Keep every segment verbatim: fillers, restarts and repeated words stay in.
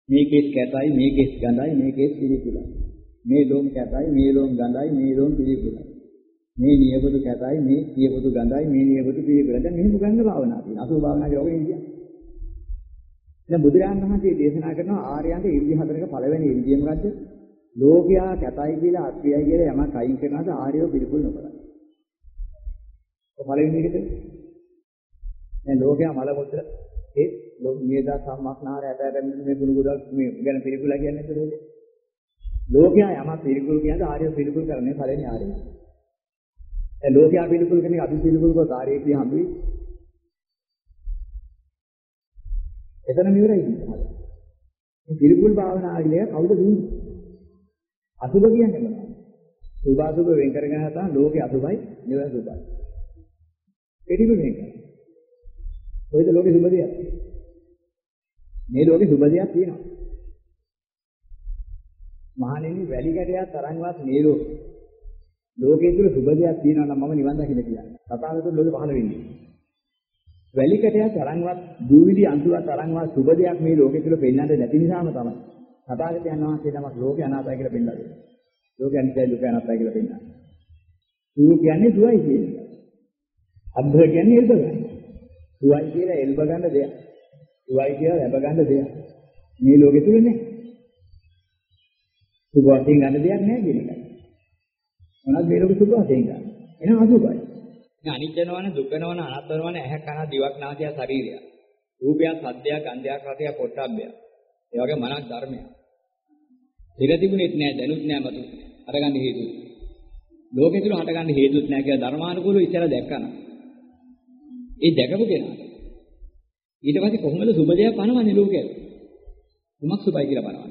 මේකෙත් කැතයි මේකෙත් ගඳයි මේකෙත් පිළිකුලයි. මේ ලෝම කැතයි මේ ලෝම ගඳයි මේ ලෝම පිළිකුලයි. මේ නියපොතු කැතයි මේ නියපොතු ගඳයි මේ නියපොතු පිළිකුලයි. දැන් මෙහෙම ගන්න භාවනා තියෙනවා. අසුභ භාවනා කියලා ඔය කියන්නේ. දැන් බුදුරජාණන් වහන්සේ දේශනා කරනවා ආර්යයන්ට ඉන්ද්‍රිය හතරක පළවෙනි ඉන්ද්‍රිය මොකද්ද? ලෝකයා කැතයි කියලා අත්‍යයි කියලා යමක් අයින් කරනවාද ආර්යව පිළිකුල් නොකරයි. ඔය පළවෙනි එකද? දැන් ලෝකයා මල මුත්‍ර ඒ නියදා සම්මස්නාර ඇටට මේ ගුණ ගොඩක් මේ ගැන පිළිකුලා කියන්නේ නැද්ද? ලෝකයා යමක් පිළිකුල් කියනද ආර්යව පිළිකුල් කරන්නේ පළවෙනි ආර්යය. දැන් ලෝකයා පිළිකුල් කෙනෙක් අපි පිළිකුල් කරලා ආර්යය කිය හම්බුයි. එතන නිවරයි ඉන්නේ. මේ පිළිකුල් භාවනාවලිය කවුද දුන්නේ? අසුභ කියන්නේ මොනවද? සුභ අසුභ වෙන් කරගෙන හතන ලෝකේ අසුභයි නිවන සුභයි. පිළිකුල් වෙන් කරනවා. කොයිද ලෝකේ සුභ දෙයක්? මේ ලෝකේ සුභ දෙයක් තියෙනවා. මහණෙනි වැලි කැටයක් තරම්වත් මේ ලෝකේ ලෝකයේ තුල සුභ දෙයක් තියෙනවා නම් මම නිවන් දකින්න කියන්නේ. තථාගතයන් ලෝකේ පහළ වෙන්නේ. වැලි කැටයක් තරම්වත් දූවිලි අංශුවක් තරම්වත් සුභ දෙයක් මේ ලෝකයේ තුල පෙන්වන්න නැති නිසාම තමයි. තථාගතයන් වහන්සේ නමක් ලෝකේ අනාථයි කියලා පෙන්නලා දෙනවා. ලෝකේ අනිත්‍යයි ලෝකේ අනාථයි කියලා පෙන්නනවා. සූ කියන්නේ දුවයි කියන්නේ. අබ්බ කියන්නේ එල්බ ගන්න. දුවයි කියලා එල්බ ගන්න දෙයක්. දුවයි කියලා ලැබ ගන්න දෙයක්. මේ ලෝකෙ තුල නැහැ. සුභ වශයෙන් ගන්න දෙයක් නැහැ කියන එකයි. මොනවද මේ ලෝකෙ සුභ වශයෙන් ගන්න? එහෙනම් අසුභයි. මේ අනිත්‍ය නොවන දුක්ඛ නොවන අනාත්ම නොවන ඇහැ කන දිවක් නාසය ශරීරය. රූපයක්, සද්දයක්, ගන්ධයක්, රසයක්, පොට්ටබ්බයක්. ඒ වගේ මනක් ධර්මයක්. ඉර තිබුණෙත් නෑ, දැනුත් නෑ, මතුත් නෑ. හටගන්න හේතුත්. ලෝකෙ තුල හටගන්න හේතුත් නෑ කියලා ධර්මානුකූලව ඉස්සර දැක්කන. ඒ දැකපු කෙනාට ඊට පස්සේ කොහොමද සුබ දෙයක් පනවන්නේ ලෝකයට? කුමක් සුබයි කියලා පනවන්නේ?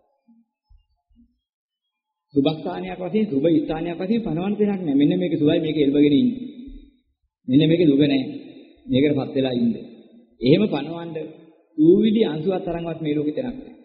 සුබස්ථානයක් වශයෙන් සුබ ස්ථානයක් වශයෙන් පනවන්න දෙයක් නෑ. මෙන්න මේක සුබයි මේක එල්බගෙන ඉන්නේ. මෙන්න මේක දුක නෑ. මේකටපත් වෙලා ඉන්න. එහෙම පනවන්න දූවිලි අංශුවක් තරම්වත් මේ ලෝකෙ තැනක් නෑ.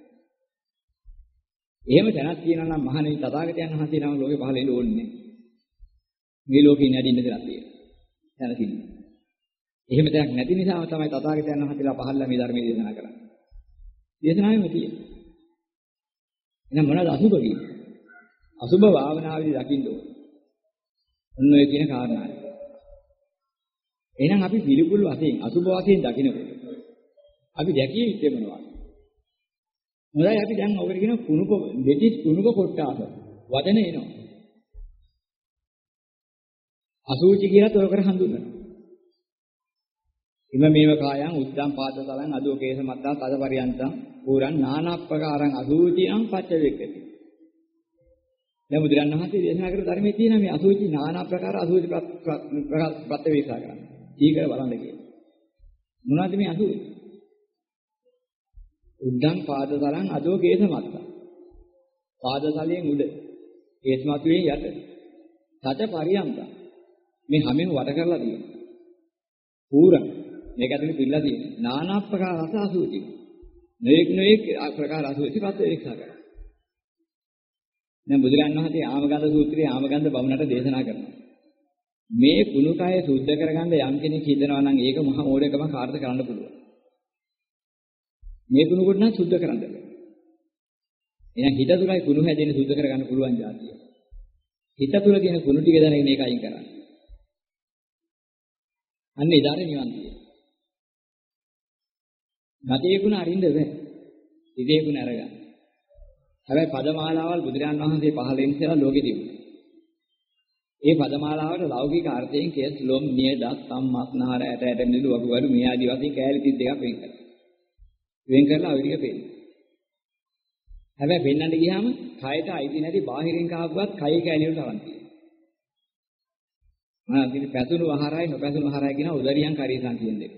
එහෙම තැනක් තියෙනවා නම් මහණෙනි තථාගතයන් වහන්සේ නම ලෝකෙ පහළ වෙන්න ඕනේ නෑ. මේ ලෝකෙ ඉන්න ඇදින්න දෙයක් තියෙනවා. දැනසින්න. එහෙම තැනක් නැති නිසාම තමයි තථාගතයන් වහන්සේලා පහළලා මේ ධර්මයේ දේශනා කරන්නේ. දේශනාවෙම තියෙනවා. එහෙනම් මොනවද අසුබ කියන්නේ? අසුබ භාවනාවේදී දකින්න ඕනේ. ඔන්න ඔය කියන කාරණායි. එහෙනම් අපි පිළිකුල් වශයෙන් අසුබ වශයෙන් දකින්නකොට අපි දැකිය යුත්තේ මොනවද? මොකද අපි දැන් ඔකට කියන කුණුක දෙතිස් කුණුක කොට්ටාස වදන එනවා. අසුචි කියලා තොරකර හඳුන්වනවා. ඉම මේව කායං උද්දම් පාද තලං අදෝ කේස මත්තා තද පරියන්තං පුරන් නානප්පකාරං අසුචිනම් පච්ච වේකති. දැන් බුදුරන් වහන්සේ දේශනා කර ධර්මයේ තියෙන මේ අසුචි නානා ප්‍රකාර අසුචි ප්‍රත්‍යවේක්ෂා කරන්න. ඊකර බලන්න කියලා. මොනවද මේ අසුචි? උද්දම් පාද තලං අදෝ කේස මත්තා. පාද තලයෙන් උඩ කේස් මතුවේ යට. තද පරියන්තං මේ හැමෙන් වට කරලා තියෙනවා. පුරන් මේක ඇතුලේ පිළලා තියෙනවා. නානා ප්‍රකාර රස අසුචි. නොඑක් නොඑක් ප්‍රකාර අසුචි ප්‍රත්‍යවේක්ෂා කරනවා. දැන් බුදුරන් වහන්සේ ආමගන්ධ සූත්‍රයේ ආමගන්ධ බමුණට දේශනා කරනවා. මේ කුණු කය සුද්ධ කරගන්න යම් කෙනෙක් හිතනවා නම් ඒක මහා මෝඩකම කාර්යද කරන්න පුළුවන්. මේ කුණු කොට නම් සුද්ධ කරන්න බෑ. එහෙනම් හිත තුලයි කුණු හැදෙන්නේ සුද්ධ කරගන්න පුළුවන් જાතිය. හිත තුල තියෙන කුණු ටික දැනගෙන මේක අයින් කරන්න. අන්න ඉදාරේ නිවන් තියෙනවා. ගතේ කුණ අරින්න බෑ. ඉතේ කුණ අරගන්න. හැබැයි පදමාලාවල් බුදුරජාණන් වහන්සේ පහළ වෙන ඉස්සෙල්ලා ලෝකෙ තිබුණා. ඒ පදමාලාවට ලෞකික අර්ථයෙන් කෙස් ලොම් නිය දස් සම්මස්නහර ඇට ඇට මිදුළු වගුවලු මේ ආදි වශයෙන් කෑලි තිස් දෙකක් වෙන් කරා. වෙන් කරලා ඔය ටික පෙන්නන. හැබැයි පෙන්නන්න ගියාම කයට අයිති නැති බාහිරින් කාපුවත් කයේ කෑලි වලට අරන් තියෙනවා. ආ ඉතින් පැසුණු ආහාරයි නොපැසුණු ආහාරයි කියන උදරියන් කරීසන් කියන දෙක.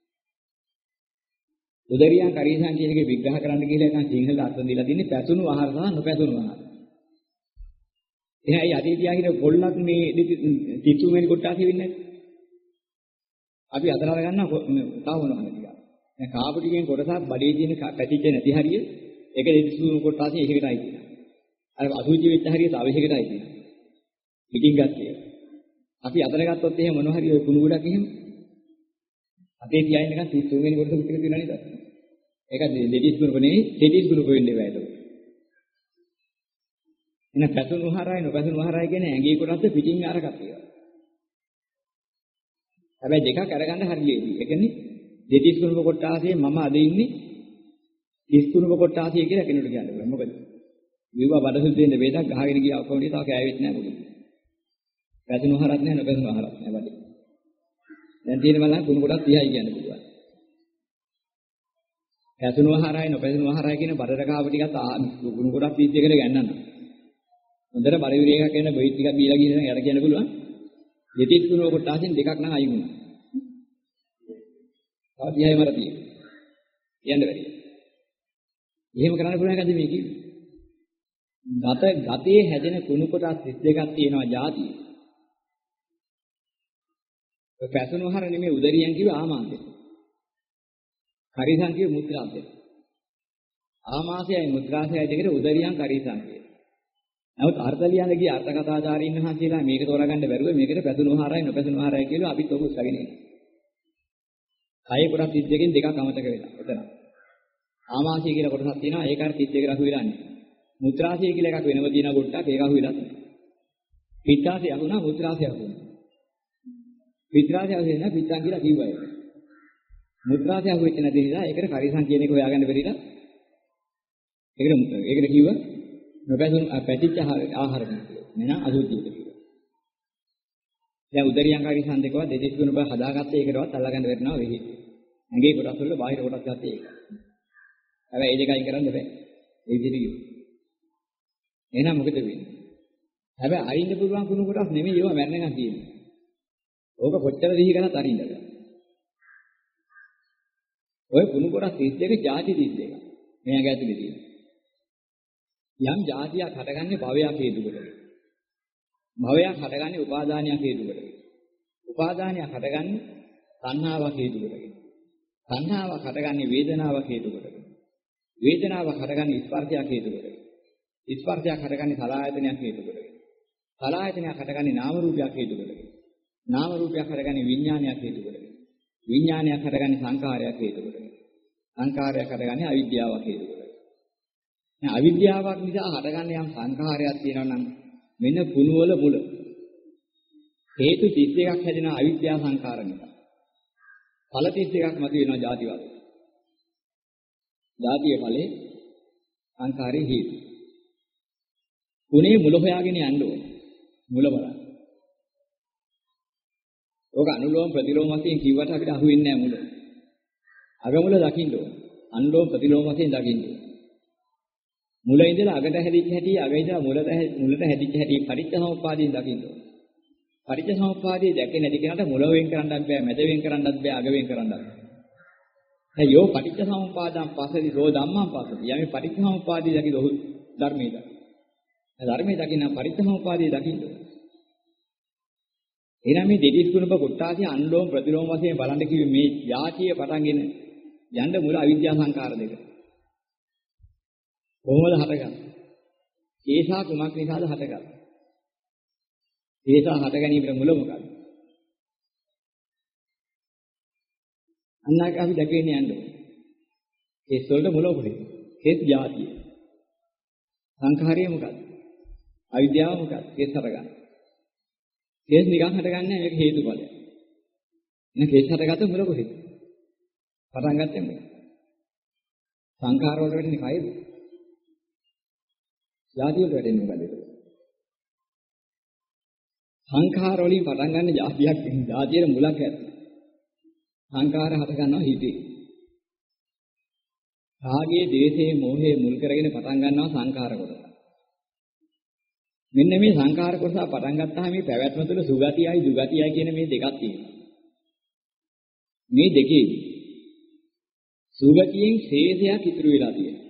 උදරියන් කරීසන් කියන එකේ විග්‍රහ කරන්න කියලා එකන් සිංහල අර්ථ දීලා තින්නේ පැසුණු ආහාර සහ නොපැසුණු ආහාර. එහෙනම් යටි තියාගෙන පොල්ලක් මේ තිස්සු වෙන කොටාසෙ වෙන්නේ නැහැ. අපි අතර අරගන්නවා තව මොනවද ටික. දැන් කාපු ටිකෙන් කොටසක් බඩේ තියෙන පැතිච්ච නැති හරිය ඒක තිස්සු කොටාසෙ එකකටයි තියෙනවා. අර අසුචි වෙච්ච හරිය තව එකකටයි තියෙනවා. පිටින් ගත්තේ. අපි අතර ගත්තොත් එහෙම මොනවා හරි ඔය කුණු ගොඩක් එහෙම අපේ තියාගෙන නිකන් තිස්සු වෙන කොටස විතර තියෙනවා නේද? ඒක දෙතිස් ගුණක නෙවෙයි තෙතිස් ගුණක වෙන්නේ බෑ ඒක. එන පැතුණු ආහාරය නොපැතුණු ආහාරය කියන ඇඟේ කොටස් පිටින් ආරකට ඒවා. හැබැයි දෙකක් අරගන්න හරියයි. ඒ කියන්නේ දෙතිස් ගුණක කොටාසියේ මම අද ඉන්නේ තිස් ගුණක කොටාසිය කියලා කෙනෙකුට කියන්න පුළුවන්. මොකද විවා බඩසුද්ධ වෙන්න වේදක් ගහගෙන ගියා කොහොමද තාම කෑවෙත් නැහැ මොකද. පැතුණු ආහාරත් නැහැ නොපැතුණු ආහාරත් නැහැ බඩේ. දැන් තියෙන බලන්න ගුණ කොටස් තිහයි කියන්න පුළුවන්. පැතුණු ආහාරයි නොපැතුණු ආහාරයි කියන බඩට කාව ටිකත් ගුණ කොටස් තිස් දෙකට ගන්නන්න. හොඳට පරිවිරය එකක් වෙන බොයි ටිකක් බීලා ගිහින් යට කියන්න පුළුවන්. දෙතිස් ගුණ කොටාසින් දෙකක් නම් අයි ගුණ. තව තිහයි මර තියෙනවා. කියන්න බැරි. එහෙම කරන්න පුළුවන් එකද මේ කිව්වේ? ගත ගතේ හැදෙන කුණු කොටස් තිස් දෙකක් තියෙනවා ಜಾති. ඒ පැසුණු ආහාර නෙමෙයි උදරියන් කිව්ව ආමාශය. කරිසං කිව්ව මුත්‍රාශය. ආමාශයයි මුත්‍රාශයයි දෙකට උදරියන් කරිසං කිය. නමුත් අර්ථ ලියන්න ගිය අර්ථ කථාචාරීන් වහන්සේලා මේක තෝරගන්න බැරුව මේකට පැසුණු ආහාරයි නොපැසුණු ආහාරයි කියලා අපිත් ඔබ උස්සගෙන ඉන්නවා. කය කොටස් තිස් දෙකෙන් දෙකක් අමතක වෙලා. එතන. ආමාශය කියලා කොටසක් තියෙනවා ඒක අර තිස් දෙකට අහු වෙලා නැහැ. මුත්‍රාශය කියලා එකක් වෙනම තියෙන කොටක් ඒක අහු වෙලා නැහැ. පිත්තාශය අහුණා මුත්‍රාශය අහුණා. පිත්‍රාශය අහු වෙනා පිත්තන් කියලා කිව්වා ඒක. මුත්‍රාශය අහු වෙච්ච නැති නිසා ඒකට කරිසං කියන එක හොයාගන්න බැරිලා. ඒකට ඒකට කිව්වා නොපැසුණු පැතිච්ච ආහාර කියලා. නේද අසුචි කියලා. දැන් උදරියන් කරිසං දෙකව දෙතිස් ගුණ බව හදාගත්තේ ඒකටවත් අල්ලගන්න බැරිනවා වෙහි. ඇඟේ කොටස් වල බාහිර කොටස් ගත්තේ ඒක. හැබැයි ඒ දෙකයි කරන්න බෑ. ඒ විදිහට කිව්වා. එහෙනම් මොකද වෙන්නේ? හැබැයි අරින්න පුළුවන් කුණු කොටස් නෙමෙයි ඒවා මැරෙනකන් තියෙන්නේ. ඕක කොච්චර දිහි කරත් අරින්න බෑ. ඔය කුණු කොටස් තිස් දෙක ಜಾති තිස් දෙක. මේ ඇඟ ඇතුලේ තියෙන. යම් ಜಾතියක් හටගන්නේ භවයක් හේතු කොටගෙන. භවයක් හටගන්නේ උපාදානයක් හේතු කොටගෙන. උපාදානයක් හටගන්නේ තණ්හාවක් හේතු කොටගෙන. තණ්හාවක් හටගන්නේ වේදනාවක් හේතු කොටගෙන. වේදනාවක් හටගන්නේ ස්පර්ශයක් හේතු කොටගෙන. ස්පර්ශයක් හටගන්නේ සලආයතනයක් හේතු කොටගෙන. සලආයතනයක් හටගන්නේ නාම රූපයක් හේතු කොටගෙන. නාම රූපයක් හටගන්නේ විඥානයක් හේතු කොටගෙන. විඥානයක් හටගන්නේ සංඛාරයක් හේතු කොටගෙන. සංඛාරයක් හටගන්නේ අවිද්‍යාවක් හේතු කොටගෙන. දැන් අවිද්‍යාවක් නිසා හටගන්නේ යම් සංඛාරයක් තියෙනවා නම් මෙන්න පුණුවල මුල. හේතු තිස් දෙකක් හැදෙන අවිද්‍යා සංඛාර නිසා. ඵල තිස් දෙකක් මත වෙනවා ಜಾතිවාද. ಜಾතිය ඵලේ සංඛාරේ හේතු. පුනේ මුල හොයාගෙන යන්න ඕනේ. මුල බලන්න. ඕක අනුලෝම ප්‍රතිලෝම වශයෙන් කිව්වට අපිට අහු වෙන්නේ නැහැ මුල. අග මුල දකින්න ඕනේ. අනුලෝම ප්‍රතිලෝම වශයෙන් දකින්න ඕනේ. මුල ඉඳලා අගට හැදිච්ච හැටි අග ඉඳලා මුලට මුලට හැදිච්ච හැටි පටිච්චසමුප්පාදයෙන් දකින්න ඕනේ. පටිච්චසමුප්පාදයේ දැකේ නැති කෙනාට මුල වෙන් කරන්නත් බෑ, මැද වෙන් කරන්නත් බෑ, අග වෙන් කරන්නත් බෑ. දැන් යෝ පටිච්චසමුප්පාදං පස්සති සෝ ධම්මං පස්සති. යමේ පටිච්චසමුප්පාදයේ දකිද ඔහු ධර්මයේ දකින්න. ධර්මයේ දකින්න පරිත්‍ථමෝපාදී දකින්න. එහෙනම් මේ දෙතිස් ගුණක කොටාසිය අනුලෝම ප්‍රතිලෝම වශයෙන් බලන්න කිව්වේ මේ යාචිය පටන්ගෙන යන්න මුල අවිද්‍යා සංකාර දෙක. කොහොමද හටගන්නේ? ඒසා කුමක් නිසාද හටගන්නේ? ඒසා හට ගැනීමේ මුල මොකක්ද? අන්නක අපි දැකගෙන යන්න ඕනේ. ඒ වලට මුල මොකද? හේත් යාචිය. සංඛාරය මොකක්ද? අවිද්‍යාව මොකක්ද? කේස් හටගන්න. කේස් නිකන් හටගන්නේ මේක හේතුඵලයක්. එහෙනම් කේස් හටගත්ත මුල කොහෙද? පටන් ගත්තේ මොකද? සංඛාර වලට වෙන්නේ කයද? ಜಾති වලට වෙන්නේ මොකද ඒක? සංඛාර වලින් පටන් ගන්න ಜಾතියක් නෙවෙයි. ಜಾතියේ මුලක් ඇත්ත. සංඛාර හට ගන්නවා හිතේ. රාගයේ, දේශයේ, මෝහයේ මුල් කරගෙන පටන් ගන්නවා සංඛාර කොටස. මෙන්න මේ සංඛාර කොටස පටන් ගත්තාම මේ පැවැත්ම තුළ සුගතියයි දුගතියයි කියන මේ දෙකක් තියෙනවා. මේ දෙකේදී සුගතියෙන් ශේෂයක් ඉතුරු වෙලා තියෙනවා.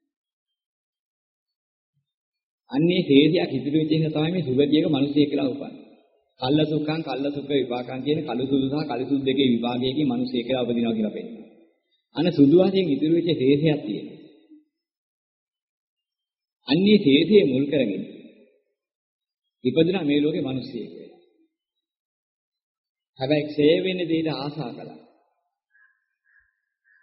අන්නේ ශේෂයක් ඉතුරු වෙච්ච නිසා තමයි මේ සුගතියක මිනිසෙක් කියලා උපන්නේ. කල්ල සුඛං කල්ල සුඛ විපාකං කියන කළු සුදු සහ කළු සුදු දෙකේ විභාගයකින් මිනිසෙක් කියලා උපදිනවා කියලා පෙන්නනවා. අන්න සුදු වශයෙන් ඉතුරු වෙච්ච ශේෂයක් තියෙනවා. අන්නේ ශේෂයේ මුල් කරගෙන ඉපදුනා මේ ලෝකේ මිනිස්සෙක් වෙයි. හැබැයි ක්ෂය වෙන්නේ දෙයට ආසා කළා.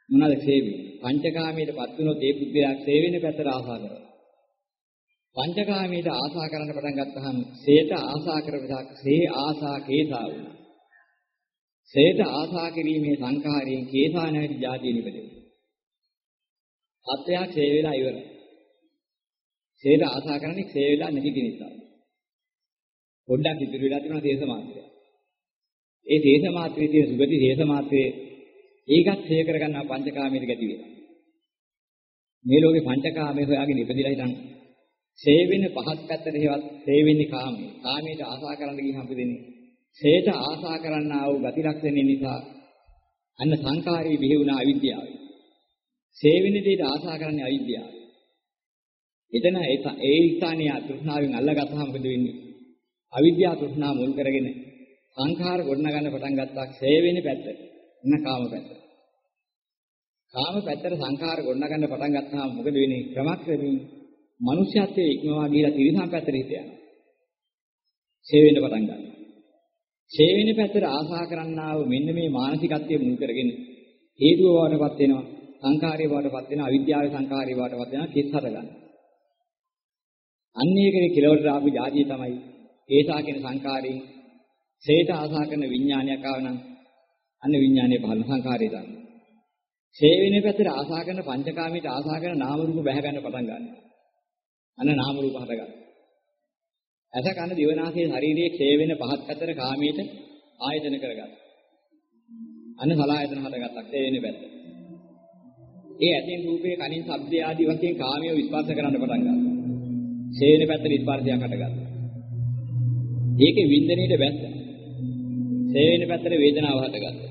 මොනවාද ක්ෂේපේ? පංචකාමයටපත් වුණොත් ඒ පුද්ගලයා ක්ෂේ වෙන පැත්තට ආසා කරනවා. පංචකාමයට ආසා කරන්න පටන් ගත්තහම ක්ෂේත ආසා කරපදා ක්ෂේ ආසා කේසා වුණා. ක්ෂේත ආසා කිරීමේ සංඛාරයෙන් කේසා නැති જાතිය නිපදෙනවා. සත්‍යය ක්ෂේ වෙලා ඉවරයි. ක්ෂේත ආසා කරන්නේ ක්ෂේ වෙලා නැති කෙනෙක්. පොඩ්ඩක් ඉතුරු වෙලා තියෙනවා තේස මාත්‍රය. ඒ තේස මාත්‍රයේ තියෙන සුගති තේස මාත්‍රයේ ඒකත් ක්ෂය කරගන්නා පංචකාමයට ගැටි වෙනවා. මේ ලෝකේ පංචකාමයේ හොයාගෙන ඉපදිලා හිටන් ක්ෂය වෙන පහත් පැත්තට හේවත් ක්ෂය වෙන්නේ කාමයේ. කාමයට ආසා කරන්න ගියහම අපි දෙන්නේ ක්ෂයට ආසා කරන්නා වූ ගති ලක්ෂණ නිසා අන්න සංකාරී බිහි වුණ අවිද්‍යාවයි. ක්ෂය වෙන දෙයට ආසා කරන්නේ අවිද්‍යාවයි. එතන ඒ ස්ථානීය තෘෂ්ණාවෙන් අල්ලගත්තාම මොකද වෙන්නේ? අවිද්‍යාව තෘෂ්ණාව මුල් කරගෙන සංඛාර ගොඩනගන්න පටන් ගත්තා ක්ෂය වෙන පැත්තට. එන්න කාම පැත්ත. කාම පැත්තට සංඛාර ගොඩනගන්න පටන් ගත්තාම මොකද වෙන්නේ? ක්‍රමක්‍රමයෙන් මනුෂ්‍යත්වයේ ඉක්මවා ගිහලා තිරිසන් පැත්තට හිත යනවා. ක්ෂය වෙන්න පටන් ගන්නවා. ක්ෂය වෙන පැත්තට ආසා කරන්නා වූ මෙන්න මේ මානසිකත්වයේ මුල් කරගෙන හේතුව වඩපත් වෙනවා. සංඛාරයේ වඩපත් වෙනවා. අවිද්‍යාවේ සංඛාරයේ වඩපත් වෙනවා. කෙස් හට ගන්නවා. අන්න ඒකේ කෙලවරට ආපු જાතිය තමයි ඒසා කියන සංඛාරයෙන් ක්ෂේත ආසා කරන විඥානයක් ආව නම් අන්න විඥානයේ පහළ සංඛාරය තමයි. ක්ෂය වෙන පැත්තට ආසා කරන පංචකාමයට ආසා කරන නාම රූප බැහැ ගන්න පටන් ගන්නවා. අන්න නාම රූප හට ගන්නවා. ඇස කන දිව නාසය ශරීරයේ ක්ෂය වෙන පහත් පැත්තට කාමයට ආයතන කරගන්නවා. අන්න සලආයතන හටගත්තා ක්ෂය වෙන පැත්ත. ඒ ඇතෙන් රූපේ කනින් ශබ්දය ආදී වශයෙන් කාමිය විස්පර්ශ කරන්න පටන් ගන්නවා. ක්ෂය වෙන පැත්තට ස්පර්ශයක් හටගන්නවා. ඒකේ වින්දනයේට බැස්ස. ක්ෂය වෙන පැත්තට වේදනාව හටගන්නවා.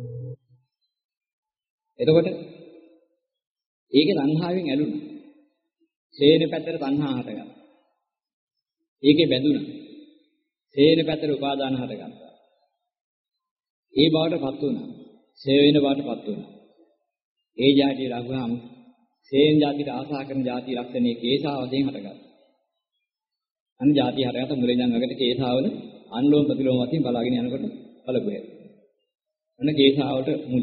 එතකොට ඒකේ තණ්හාවෙන් ඇලුනා. ක්ෂය වෙන පැත්තට තණ්හා හටගන්නවා. ඒකේ බැඳුනා. ක්ෂය වෙන පැත්තට උපාදාන හටගත්තා. ඒ බවටපත් වුණා. ක්ෂය වෙන බවටපත් වුණා. ඒ જાතිය ලඟාම ක්ෂයෙන් જાතියට ආසා කරන જાතිය ලක්ෂණයේ කේසා වශයෙන් හටගත්තා. අන්න જાතිය හටගත්ත මුලින් ඉඳන් අගට කේසාවල අන්ලෝම ප්‍රතිලෝම වශයෙන් බලාගෙන යනකොට බලපෑයි. අන්න කේසාවට මුල.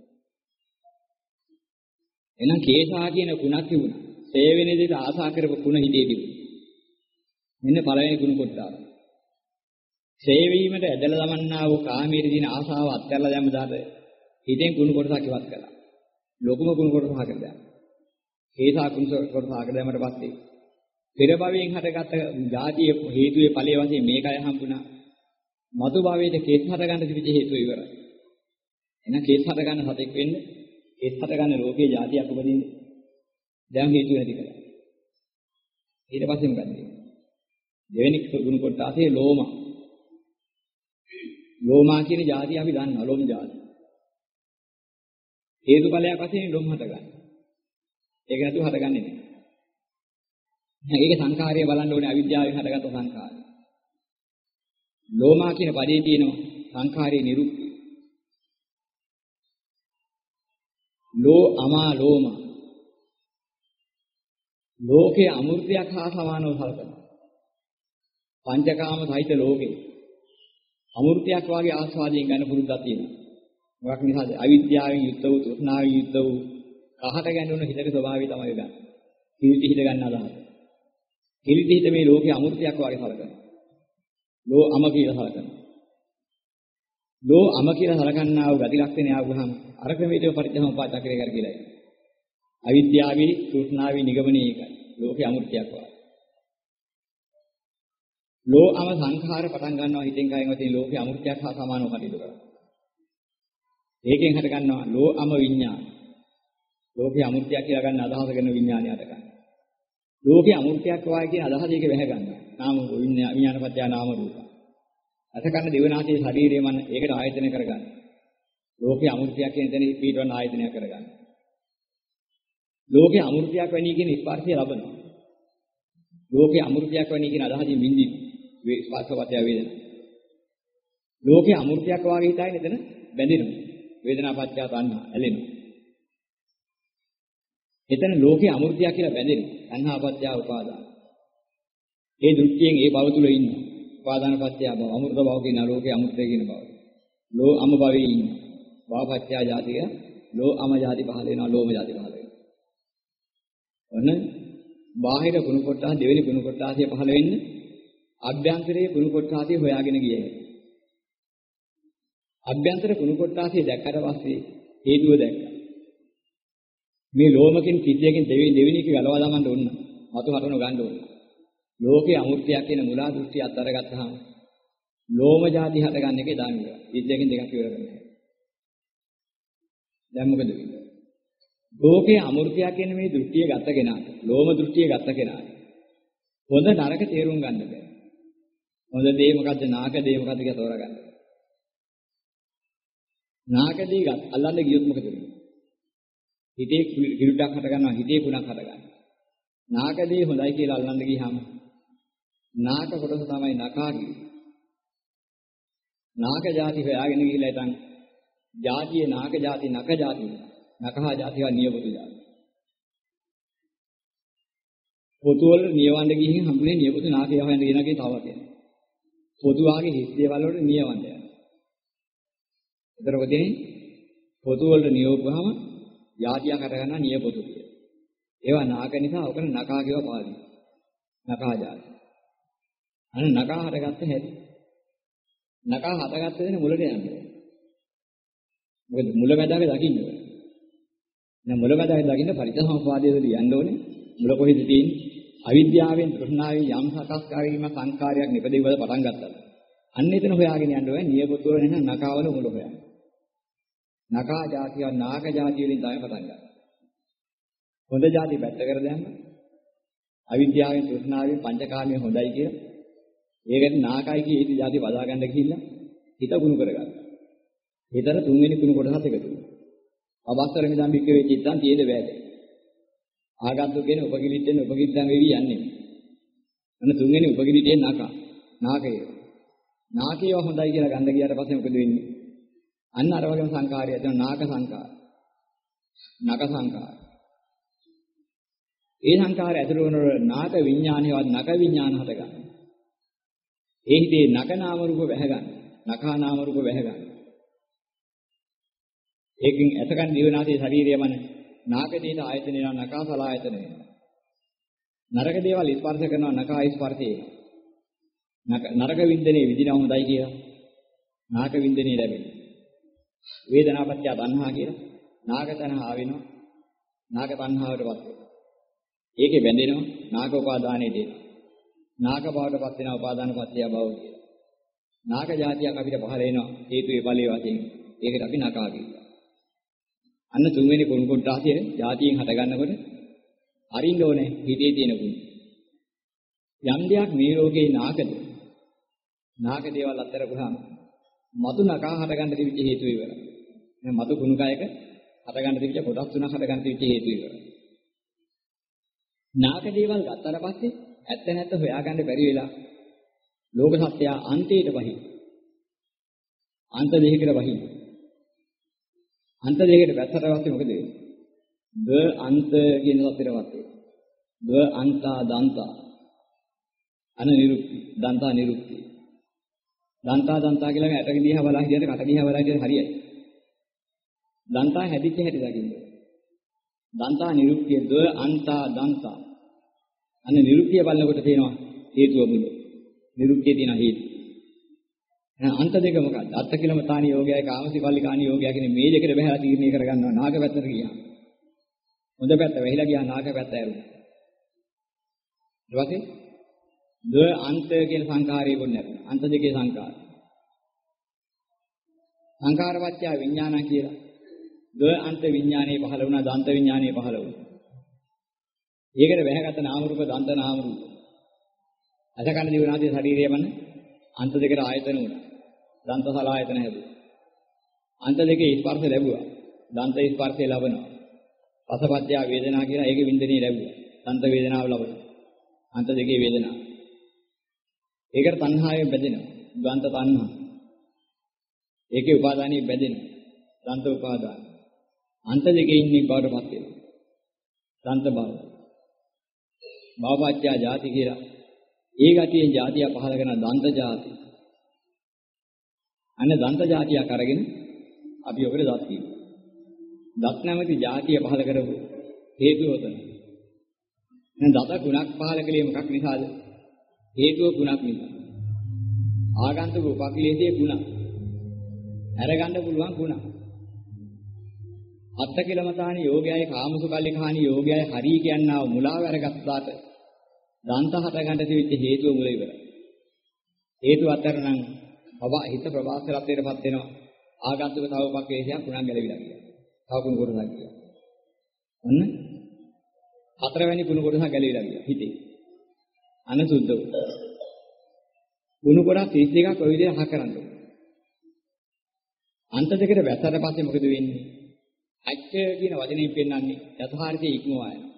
එහෙනම් කේසා කියන ගුණක් තිබුණා. ක්ෂය වෙන දෙයට ආසා කරපු ගුණ හිතේ තිබුණා. මෙන්න පළවෙනි ගුණ කොටස. ක්ෂය වීමට ඇදලා දමන්නා වූ කාමයේ දින ආසාව අත්හැරලා දැම්ම දාට හිතෙන් ගුණ කොටසක් ඉවත් කළා. ලොකුම ගුණ කොටස හකට දැම්මා. කේසා ගුණ කොටස හකට දැම්මට පස්සේ පෙර භවයෙන් හටගත් ಜಾතිය හේතුවේ ඵලයේ වශයෙන් මේකයි හම්බුණා. මතු භවයේද කේස් හට ගන්න තිබිච්ච හේතුව ඉවරයි. එහෙනම් කේස් හට ගන්න සතෙක් වෙන්න කේස් හට ගන්න ලෝකයේ ಜಾතියක් උපදින්නේ. දැන් හේතුව නැති කරලා. ඊට පස්සේ මොකද වෙන්නේ? දෙවෙනි ගුණ කොටසේ ලෝමා. ලෝමා කියන ಜಾතිය අපි දන්නවා ලෝම ಜಾති. හේතුඵලයක් වශයෙන් ලෝම හට ගන්න. ඒක නැතුව හටගන්නේ නැහැ. ඒක සංඛාරය බලන්න ඕනේ අවිද්‍යාවෙන් හටගත්ත සංඛාරය. ලෝමා කියන පදේ තියෙනවා සංඛාරයේ නිරුක්තිය. ලෝ අමා ලෝම. ලෝකේ අමෘතයක් හා සමානව සලකනවා. පංචකාම සහිත ලෝකේ අමෘතයක් වාගේ ආස්වාදයෙන් ගන්න පුරුද්දක් තියෙනවා. මොකක් නිසාද? අවිද්‍යාවෙන් යුක්ත වූ තෘෂ්ණාවෙන් යුක්ත වූ කහට ගැන්වුණු හිතේ ස්වභාවය තමයි ගන්න. කිලිටි හිත ගන්න අදහස. කිලිටි හිත මේ ලෝකේ අමෘතයක් වාගේ සලකනවා. ලෝ අම කියලා සලකනවා. ලෝ අම කියලා සලකන්නා වූ ගති ලක්ෂණය ආවම අර ක්‍රමයේ පරිච්ඡේදම පාචකරේ කර කියලා. අවිද්‍යාවේ තෘෂ්ණාවේ නිගමනයේ එකයි. ලෝකේ අමෘතයක් වාගේ. ලෝ අම සංඛාර පටන් ගන්නවා හිතෙන් කයෙන් වශයෙන් ලෝකේ අමෘතයක් හා සමානව කටයුතු කරනවා. ඒකෙන් හට ගන්නවා ලෝ අම විඥාන. ලෝකේ අමෘතයක් කියලා ගන්න අදහස කරන විඥානය හට ගන්නවා. ලෝකේ අමෘතයක් වාගේ කියන අදහස ඒක වැහැ ගන්නවා. නාම විඥානපත්‍ය නාම රූප. අත කන්න දෙවනාසේ ශරීරය මන ඒකට ආයතන කරගන්න. ලෝකේ අමෘතයක් කියන තැන පිටවන ආයතනයක් කරගන්න. ලෝකේ අමෘතයක් වැනි කියන ස්පර්ශය ලබනවා. ලෝකේ අමෘතයක් වැනි කියන අදහසින් විඳින වේ ස්පර්ශපත්‍ය වේදනා. ලෝකේ අමෘතයක් වාගේ හිතයි නේද බැඳෙනවා. වේදනාපත්‍ය තණ්හා ඇලෙනවා. එතන ලෝකේ අමෘතයක් කියලා බැඳෙනවා. තණ්හාපත්‍ය උපාදාන. ඒ දෘෂ්ටියෙන් ඒ භව තුල ඉන්න. උපාදානපත්‍ය භව අමෘත භව කියන ලෝකේ අමෘතය කියන භව. ලෝ අම භවයේ ඉන්න. භවපත්‍ය ජාතිය ලෝ අම જાති පහළ වෙනවා ලෝම જાති පහළ වෙනවා. ඔන්න බාහිර කුණු කොටස දෙවෙනි කුණු කොටසය පහළ වෙන්නේ අභ්‍යන්තරයේ කුණු කොටසය හොයාගෙන ගියේ. අභ්‍යන්තර කුණු කොටසය දැක්කට පස්සේ හේතුව දැක්කා. මේ ලෝමකින් කිසියකින් දෙවෙනි දෙවෙනි එක ගලවා දාමන්න ඕන. මතු හරවන ගන්න ඕන. ලෝකේ අමෘතයක් කියන මුලා දෘෂ්ටි අත්හැරගත්තාම ලෝම જાති හටගන්න එකේ දාන්නේ. කිසියකින් දෙකක් ඉවර කරනවා. දැන් මොකද වෙන්නේ? ලෝකේ අමෘතයක් කියන මේ දෘෂ්ටිය ගත කෙනාට, ලෝම දෘෂ්ටිය ගත කෙනාට හොඳ නරක තේරුම් ගන්න බෑ. හොඳ දේ මොකද්ද නාක දේ මොකද්ද කියලා තෝරගන්න. නාක දේ ගත් අල්ලන්න ගියොත් මොකද වෙන්නේ? හිතේ කිලුටක් හට ගන්නවා හිතේ කුණක් හට ගන්නවා. නාක දේ හොඳයි කියලා අල්ලන්න ගියාම නාක කොටස තමයි නකාගේ. නාක જાති හොයාගෙන ගිහිල්ලා ඉතින් જાතියේ නාක જાති නක જાති නකහා જાතිව නියපොතු જાති. පොතු වල නියවන්න ගිහින් හම්බුනේ නියපොතු නාකය හොයන්න ගෙනගේ තව තියෙනවා. පොතු ආගේ හිස් දේවල් වලට නියවන්න යනවා. ඒතරකො තියෙන්නේ පොතු වලට නියවපුවාම જાතිය කර ගන්න නියපොතු කිය. ඒවා නාක නිසා ඔකන නකා කියව පාදී. නකා જાති. අන්න නකා හටගත්ත හැටි. නකා හටගත්ත දෙන මුලට යන්නේ. මොකද මුල මැදාගේ දකින්න ඕනේ. දැන් මුල මැදාගේ දකින්න පරිත්‍යාසම්පාදයේදී යන්න ඕනේ. මුල කොහෙද තියෙන්නේ? අවිද්‍යාවෙන් තෘෂ්ණාවෙන් යම් සකස්කාරීම සංකාරයක් නිපදෙවල පටන් ගත්තා. අන්න එතන හොයාගෙන යන්න ඕනේ. නියපොතු වල නැත්නම් නකාවල මුල හොයන්න. නකා જાතිය නාග જાතිය වලින් තමයි පටන් ගන්න. හොඳ જાති පැත්ත කර දැම්ම. අවිද්‍යාවෙන් තෘෂ්ණාවෙන් පංචකාමයේ හොඳයි කියලා. ඒකට නාකයි කිය ඉති જાති බදා ගන්න ගිහිල්ලා හිත ගුණ කරගත්තා. හිතට තුන්වෙනි කුණු කොටසත් එකතු වුණා. අවස්තර මිදම් බික්කවේ චිත්තං තියෙද බෑද. ආගන්තු කියන උපකිලිටෙන් උපකිලිටන් වෙවි යන්නේ. අන්න තුන්වෙනි උපකිලිටේ නාක. නාකය. නාකයව හොඳයි කියලා ගන්න ගියාට පස්සේ මොකද වෙන්නේ? අන්න අර වගේම සංකාරය තියෙන නාක සංකාර. නක සංකාර. ඒ සංකාරය ඇතුළු වන නාක විඥානයවත් නක විඥාන හට ගන්න. ඒ හිතේ නක නාම රූප වැහ ගන්න. නකා නාම රූප වැහ ගන්න. ඒකෙන් ඇතකන් දිවනාදී ශරීරය මන නාක දේත ආයතන වෙනවා නකා සල ආයතන වෙනවා. නරක දේවල් ස්පර්ශ කරනවා නකා ස්පර්ශය වෙනවා. නරක වින්දනේ විදිනා හොඳයි කියලා නාක වින්දනේ ලැබෙනවා. වේදනාපත්‍ය තණ්හා කියලා නාග තණ්හා වෙනවා. නාග තණ්හාවටපත් වෙනවා. ඒකේ බැඳෙනවා නාග උපාදානයේ දෙනවා. නාග භවයටපත් වෙනවා උපාදාන පත්‍ය භව කියලා. නාග જાතියක් අපිට පහළ වෙනවා හේතුයේ ඵලයේ වශයෙන්. ඒකට අපි නකා කියනවා. අන්න තුන්වෙනි කුණු කොටාසිය જાතියෙන් හට ගන්නකොට අරින්න ඕනේ හිතේ තියෙන කුණු. යම් දෙයක් මේ රෝගේ නාකද නාග දේවල් අත්හැරපුවාම මතු නකා හට ගන්න තිබිච්ච හේතු ඉවරයි. දැන් මතු කුණු කයක හට ගන්න තිබිච්ච කොටස් තුනක් හට ගන්න තිබිච්ච හේතු ඉවරයි. නාග දේවල් ගත්තට පස්සේ ඇත්ත නැත්ත හොයාගන්න බැරි වෙලා ලෝක සත්‍යය අන්තයට වහි. අන්ත දෙකකට වහි. අන්ත දෙකකට වැස්සට පස්සේ මොකද වෙන්නේ? ද අන්ත කියන සත්‍යයට පස්සේ. ද අන්තා දන්තා. අන නිරුක්ති. දන්තා නිරුක්ති. දන්තා දන්තා කියලා ඇටක දිහා බලලා හිටියට කට දිහා බලලා හිටියට හරියයි. දන්තා හැදිච්ච හැටි දකින්න. දන්තා නිරුක්තිය ද අන්තා දන්තා. අන්න නිරුක්තිය බලනකොට තියෙනවා හේතුව මුල. නිරුක්තිය තියෙන හේතු. එහෙනම් අන්ත දෙක මොකක්ද? අත්ත කිලමතානි යෝගයයි කාමසිපල්ලිකානි යෝගය කියන මේ දෙකට බහැලා තීරණය කරගන්නවා නාග පැත්තට ගියාම. හොඳ පැත්ත වෙහිලා ගියා නාග පැත්ත ඇරුණා. ඊට පස්සේ ද අන්ත කියන සංඛාරය වුණ නැත්නම් අන්ත දෙකේ සංඛාර. සංඛාරපත්‍ය විඥාන කියලා. ද අන්ත විඥානේ පහළ වුණා දන්ත විඥානේ පහළ වුණා. ඒකට වැහගත නාම රූප දන්ත නාම රූප. අසකන දිවනාදී ශරීරය මන අන්ත දෙකට ආයතන වුණා. දන්ත සල ආයතන හැදුවා. අන්ත දෙකේ ස්පර්ශ ලැබුවා. දන්ත ස්පර්ශය ලැබෙනවා. පසපත්‍ය වේදනා කියලා ඒකේ වින්දනය ලැබුවා. දන්ත වේදනාව ලැබුණා. අන්ත දෙකේ වේදනාව. ඒකට තණ්හාවෙන් බැඳෙනවා. ද්වන්ත තණ්හා. ඒකේ උපාදානිය බැඳෙනවා. දන්ත උපාදාන. අන්ත දෙකේ ඉන්නේ බවටපත් වෙනවා. දන්ත භව. භවපත්‍ය ජාති කියලා. ඒ ගතියෙන් ජාතිය පහල කරන දන්ත ජාති. අන්න දන්ත ජාතියක් අරගෙන අපි ඔකට දත් කියනවා. දත් නැමැති જાතිය පහල කරපු හේතුව උතන. දැන් දත ගුණක් පහල කලේ මොකක් නිසාද? හේතුව ගුණක් නිසා. ආගන්තුක උපක්ලේශයේ ගුණ. අරගන්න පුළුවන් ගුණ. අත්ත කිලමතානි යෝගයයි කාමසුකල්ලිකානි යෝගයයි හරි කියනවා මුලාව අරගත්තාට දන්ත හට ගන්න තිබිච්ච හේතුව මුල ඉවරයි. හේතුව අතර නම් බබා හිත ප්‍රවාසරත්වයටපත් වෙනවා. ආගන්තුක තව උපක්ලේශයක් ගුණක් ගැලවිලා කියනවා. තව ගුණ කොටසක් කියනවා. ඔන්න හතරවැනි ගුණ කොටසක් ගැලවිලා කියනවා හිතේ. අනසුද්ධ ගුණ කොටස් තිස් දෙකක් ඔය විදිහට හා කරන්නේ. අන්ත දෙකට වැස්සට පස්සේ මොකද වෙන්නේ? අච්ච කියන වචනයෙන් පෙන්නන්නේ යථාර්ථයේ ඉක්මවා යනවා.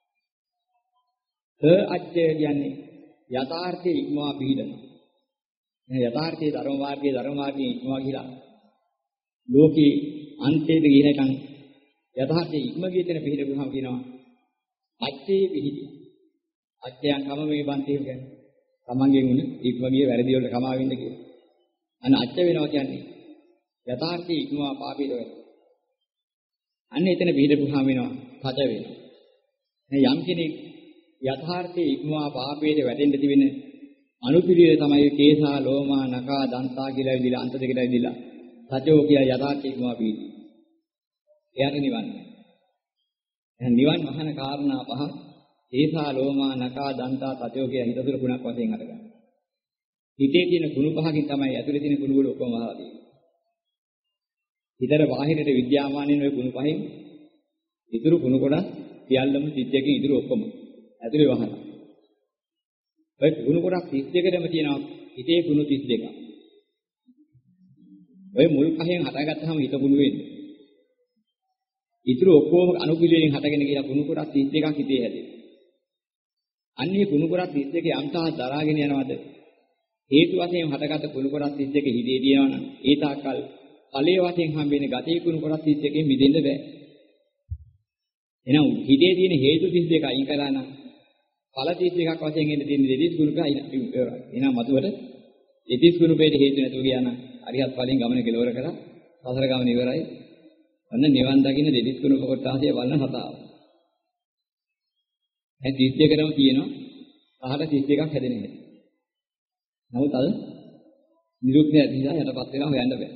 හ අච්ච කියන්නේ යථාර්ථයේ ඉක්මවා පිළිදෙනවා. මේ යථාර්ථයේ ධර්ම මාර්ගයේ ධර්ම මාර්ගයේ ඉක්මවා කියලා. ලෝකේ අන්තයට ගිහිනකන් යථාර්ථයේ ඉක්ම ගිය තැන පිළිදෙනවා කියනවා. අච්චේ පිහිටි. අච්චයන් කම මේ බන්තිය කියන්නේ. තමන්ගෙන් උන ඉක්ම ගිය වැරදි වලට කමා වෙන්න කියලා. අන්න අච්ච වෙනවා කියන්නේ යථාර්ථයේ ඉක්මවා පාපීද වෙනවා. අන්න එතන පිළිදෙපුවාම වෙනවා කච වෙනවා. දැන් යම් කෙනෙක් යථාර්ථයේ ඉක්මවා පාපයට වැටෙන්න තිබෙන අනුපිළිවෙල තමයි කේසා ලෝමා නකා දන්තා කියලා විදිහට අන්ත දෙකට විදිහලා සත්‍යෝ කියලා යථාර්ථයේ ඉක්මවා පීති. එයාට නිවන්. දැන් නිවන් මහාන කාරණා පහ කේසා ලෝමා නකා දන්තා සත්‍යෝ කියලා හිතසුර ගුණක් වශයෙන් අරගන්න. හිතේ තියෙන ගුණ පහකින් තමයි ඇතුලේ තියෙන ගුණ වල ඔක්කොම අහලා තියෙන්නේ. හිතර බාහිරට විද්‍යාමානින් ওই ගුණ පහෙන් ඉතුරු ගුණ කොටස් සියල්ලම සිද්දකින් ඉතුරු ඔක්කොම ඇතුලේ වහනවා. ඔය ගුණ කොටස් තිස් දෙකටම තියෙනවා හිතේ ගුණ තිස් දෙකක්. ඔය මුල් පහෙන් හටගත්තාම හිත ගුණ වෙන්නේ. ඉතුරු ඔක්කොම අනුපිළිවෙලින් හටගෙන ගියා ගුණ කොටස් තිස් දෙකක් හිතේ හැදෙනවා. අන්නේ ගුණ කොටස් තිස් දෙකේ අම්තා දරාගෙන යනවාද? හේතු වශයෙන් හටගත්ත ගුණ කොටස් තිස් දෙක හිතේ තියෙනවනම් ඒ තාක්කල් ඵලයේ වශයෙන් හම්බෙන ගතේ ගුණ කොටස් තිස් දෙකෙන් මිදෙන්න බෑ. එහෙනම් හිතේ තියෙන හේතු තිස් දෙක අයින් කළා නම් ඵල තිස් දෙකක් වශයෙන් එන්න තියෙන දෙතිස් ගුණක අයින් ඉවරයි. එහෙනම් මතුවට දෙතිස් ගුණපේට හේතු නැතුව ගියා නම් අරිහත් ඵලෙන් ගමන කෙලවර කරා සසර ගමන ඉවරයි. අන්න නිවන් දකින්න දෙතිස් ගුණ කොටාසිය බලන හතාව. දැන් තිස් දෙකටම තියෙනවා පහට තිස් දෙකක් හැදෙන හැටි. නමුත් අද නිරුක්තිය නිසා යටපත් වෙනවා හොයන්න බෑ.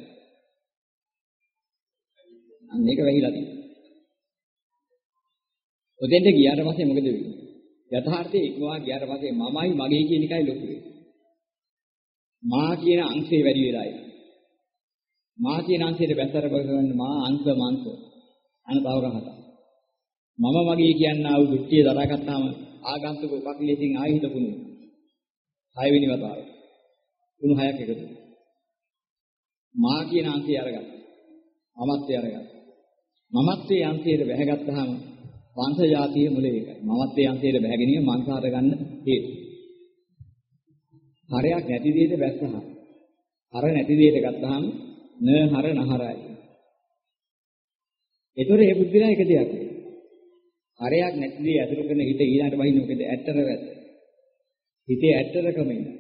අන්න ඒක වැහිලා තියෙනවා. ඔතෙන්ට ගියාට පස්සේ මොකද වෙන්නේ? යථාර්ථයේ ඉක්මවා ගියාට පස්සේ මමයි මගේ කියන එකයි ලොකු වෙන්නේ. මා කියන අංශේ වැඩි වෙලා ඉන්නේ. මා කියන අංශයට බැසතර බලන්න මා අංශ මාංශ අන තව රහත. මම මගේ කියනා වූ දෘෂ්ටිය දරාගත්තාම ආගන්තුක උපක්ලේශින් ආයිත කුණු. හය වෙනි වතාව. කුණු හයක් එකතු. මා කියන අංශය අරගත්තා. මමත්වය අරගත්තා. මමත්වයේ අංශයට බැහැගත්තාම වංශ ජාතිය මුලේ එකයි. මමත්වයේ අංශයට බැහැගෙන මංසාර ගන්න හේතු. හරයක් නැති දෙයක බැස්සහම. හර නැති දෙයක ගත්තාම න හර නහරයි. ඒතොර ඒ බුද්ධිලා එක දෙයක්. හරයක් නැති දෙය අතුරු කරන හිත ඊළඟට වහින්න මොකද? ඇත්තට වැත්ත. හිතේ ඇත්තටකම ඉන්න.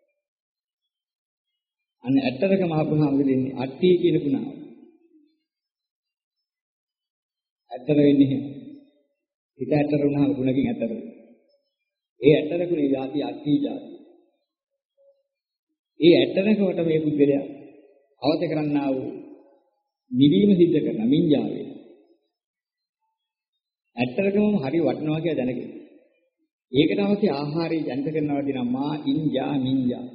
අන්න ඇත්තටකම ආපුහම මොකද වෙන්නේ? අට්ටි කියන ගුණාව. ඇත්තට වෙන්නේ එහෙම. හිත ඇත්තට වුණාම ගුණකින් ඇත්තට වෙනවා. ඒ ඇත්තට ගුණේ જાති අට්ටි જાති. ඒ ඇත්තටකමට මේ බුද්ධලයා අවත කරන්නා වූ නිවීම සිද්ධ කරන මිඤ්ඤාවේ. ඇත්තටකම හරි වටිනවා කියලා දැනගෙන. ඒකට අවශ්‍ය ආහාරය ජනිත කරනවා දිනා මා ඉන්ජා මිඤ්ඤා.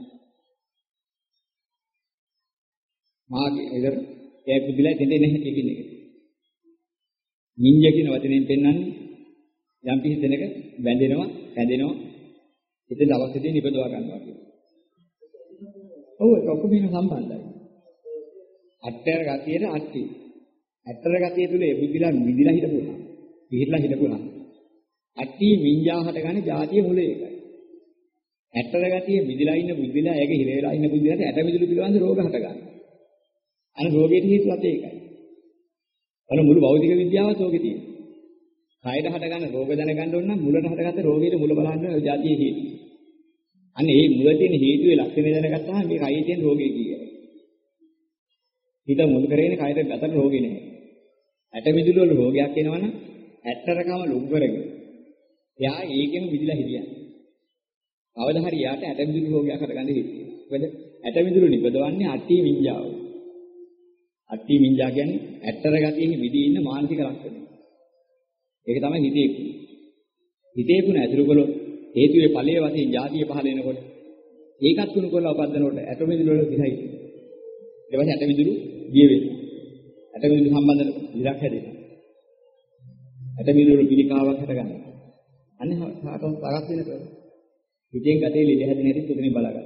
මාගේ ඉතර ඒ බුද්ධලයා දෙන්නේ නැහැ කියන එක. මිඤ්ඤා කියන වචනයෙන් පෙන්වන්නේ යම් කිසි දෙනක බැඳෙනවා, හැදෙනවා, ඉතින් අවශ්‍ය දේ නිපදවා ගන්නවා කියන. ඔව් ඒක ඔක්කොම සම්බන්ධයි. අට්ඨර ගතියේ අට්ටි. අට්ඨර ගතිය තුල ඒ බුද්ධිලා මිදිලා හිටපුවා. පිළිහිලා හිටපුවා. අට්ටි මිඤ්ඤා හටගන්නේ જાතිය මුල ඒකයි. අට්ඨර ගතිය මිදිලා ඉන්න බුද්ධිලා ඒකේ හිර වෙලා ඉන්න බුද්ධිලාට ඇට මිදුළු පිළිබඳ රෝග හට ගන්නවා. අනේ රෝගයට හේතුවත් ඒකයි. අර මුළු භෞතික විද්‍යාවත් ඕකේ තියෙනවා. කයද හටගන්න රෝග දැනගන්න ඕන නම් මුලට හටගත්ත රෝගයට මුල බලන්න ඕන જાතියේ හේතු. අනේ මේ මුල තියෙන හේතුවේ ලක්ෂණ දැනගත්තාම මේ කයේ තියෙන රෝගේ කියයි. හිත මුල් කරගෙන කයට ගතට රෝගේ නැහැ. ඇට මිදුළු වල රෝගයක් එනවනම් ඇටතරකම ලොකු කරගෙන එයා ඒකෙම මිදිලා හිටියන්නේ. කවදා හරි යාට ඇට මිදුළු රෝගයක් හටගන්න හිටියේ. මොකද ඇට මිදුළු නිපදවන්නේ අට්ටි මිඤ්ඤාව. අට්ටි මිඤ්ඤා කියන්නේ ඇටතර ගතියෙහි විදී ඉන්න මානසික ලක්ෂණය. ඒක තමයි හිතේ කුණ. හිතේ කුණ ඇතුළු කළොත් හේතුවේ ඵලයේ වශයෙන් ಜಾතිය පහළ වෙනකොට ඒකත් කුණු කරලා උපදිනකොට ඇට මිදුළු වල දිහයි. ඊට පස්සේ ඇට මිදුළු දිය වෙනවා. ඇට මිදුළු සම්බන්ධ ඉරක් හැදෙනවා. ඇට මිදුළු පිළිකාවක් හටගන්නවා. අනේ කාටවත් තරක් වෙන කර. හිතෙන් ගතේ ලෙඩ හැදෙන හැටි පුදුනේ බලාගන්න.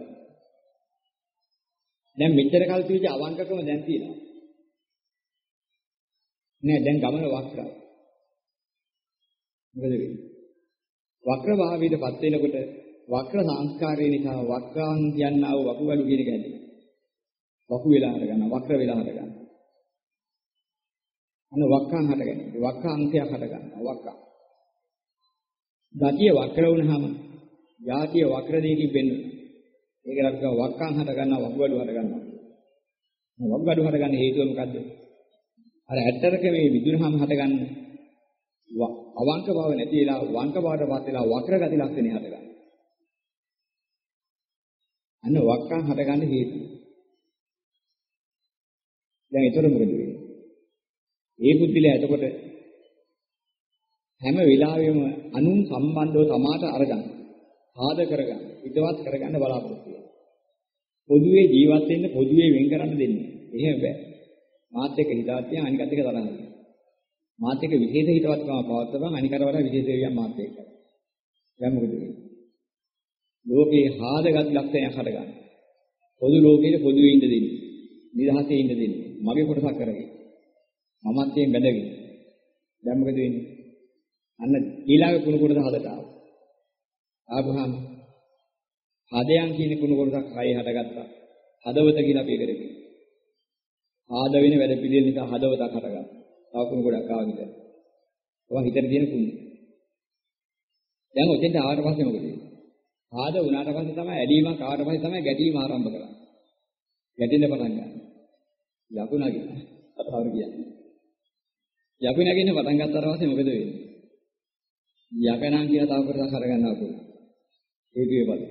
දැන් මෙච්චර කල් තියච්ච අවංකකම දැන් තියෙනවා. නෑ දැන් ගමන වක්‍රයි. මොකද වෙන්නේ? වක්‍ර භාවයටපත් වෙනකොට වක්‍ර සංස්කාරය නිසා වක්‍රාන් කියනවා වකුගඩු කියන එක ඇති. වකු වෙලා හට ගන්නවා වක්‍ර වෙලා හට ගන්නවා. අන්න වක්‍රාන් හට ගන්නවා. වක්‍රාංශයක් හට ගන්නවා වක්‍රා. ගතිය වක්‍ර වුණාම ಜಾතිය වක්‍ර දෙකකින් වෙන්නේ. ඒකට අපි කියව වක්‍රාන් හට ගන්නවා වකුගඩු හට ගන්නවා. වකුගඩු හට ගන්න හේතුව මොකද්ද? අර ඇටතරක මේ විදුනහම හටගන්න අවංක බව නැති වෙලා වංක බවටපත් වෙලා වක්‍ර ගති ලක්ෂණය හටගන්න. අන්න වක්‍රං හටගන්න හේතුව. දැන් ඒතර මොකද වෙන්නේ? ඒ බුද්ධිලා එතකොට හැම වෙලාවෙම අනුන් සම්බන්ධව තමාට අරගන්න, ආද කරගන්න, ඉදවත් කරගන්න බලාපොරොත්තු වෙනවා. පොදුවේ ජීවත් වෙන්න පොදුවේ වෙන් කරන්න දෙන්නේ. එහෙම බෑ. මාත් එක්ක හිතාත් තියන් අනිකත් එක්ක තරහ වෙනවා. මාත් එක්ක විශේෂ හිතවත්කම පවත්වපන් අනිකට වඩා විශේෂ වෙවියන් මාත් එක්ක. දැන් මොකද වෙන්නේ? ලෝකේ හාදගත් ලක්ෂණයක් හටගන්න. පොදු ලෝකයේ පොදුවේ ඉඳ දෙන්නේ. නිදහසේ ඉඳ දෙන්නේ. මගේ කොටසක් කරගෙන. මමත්යෙන් බැඳගෙන. දැන් මොකද වෙන්නේ? අන්න ඊළඟ කුණු කොටස හදට ආවා. ආවහම හදයන් කියන කුණු කොටසක් හයේ හටගත්තා. හදවත කියලා අපි ඒකට කියනවා. ආද වෙන වැඩ පිළිවෙල නිසා හදවතක් හටගන්නවා. තව කුණු ගොඩක් ආවා විතර. ඔවා හිතේ තියෙන කුණු. දැන් ඔතෙන්ට ආවට පස්සේ මොකද වෙන්නේ? ආද වුණාට පස්සේ තමයි ඇලීමක් ආවට පස්සේ තමයි ගැටීම ආරම්භ කරන්නේ. ගැටෙන්න පටන් ගන්නවා. යකුණාගේ කතාව කියන්නේ. යකුණාගෙන පටන් ගත්තාට පස්සේ මොකද වෙන්නේ? යකණන් කියලා තව කොටසක් අරගන්නවා කුණු. හේතුවේ බල.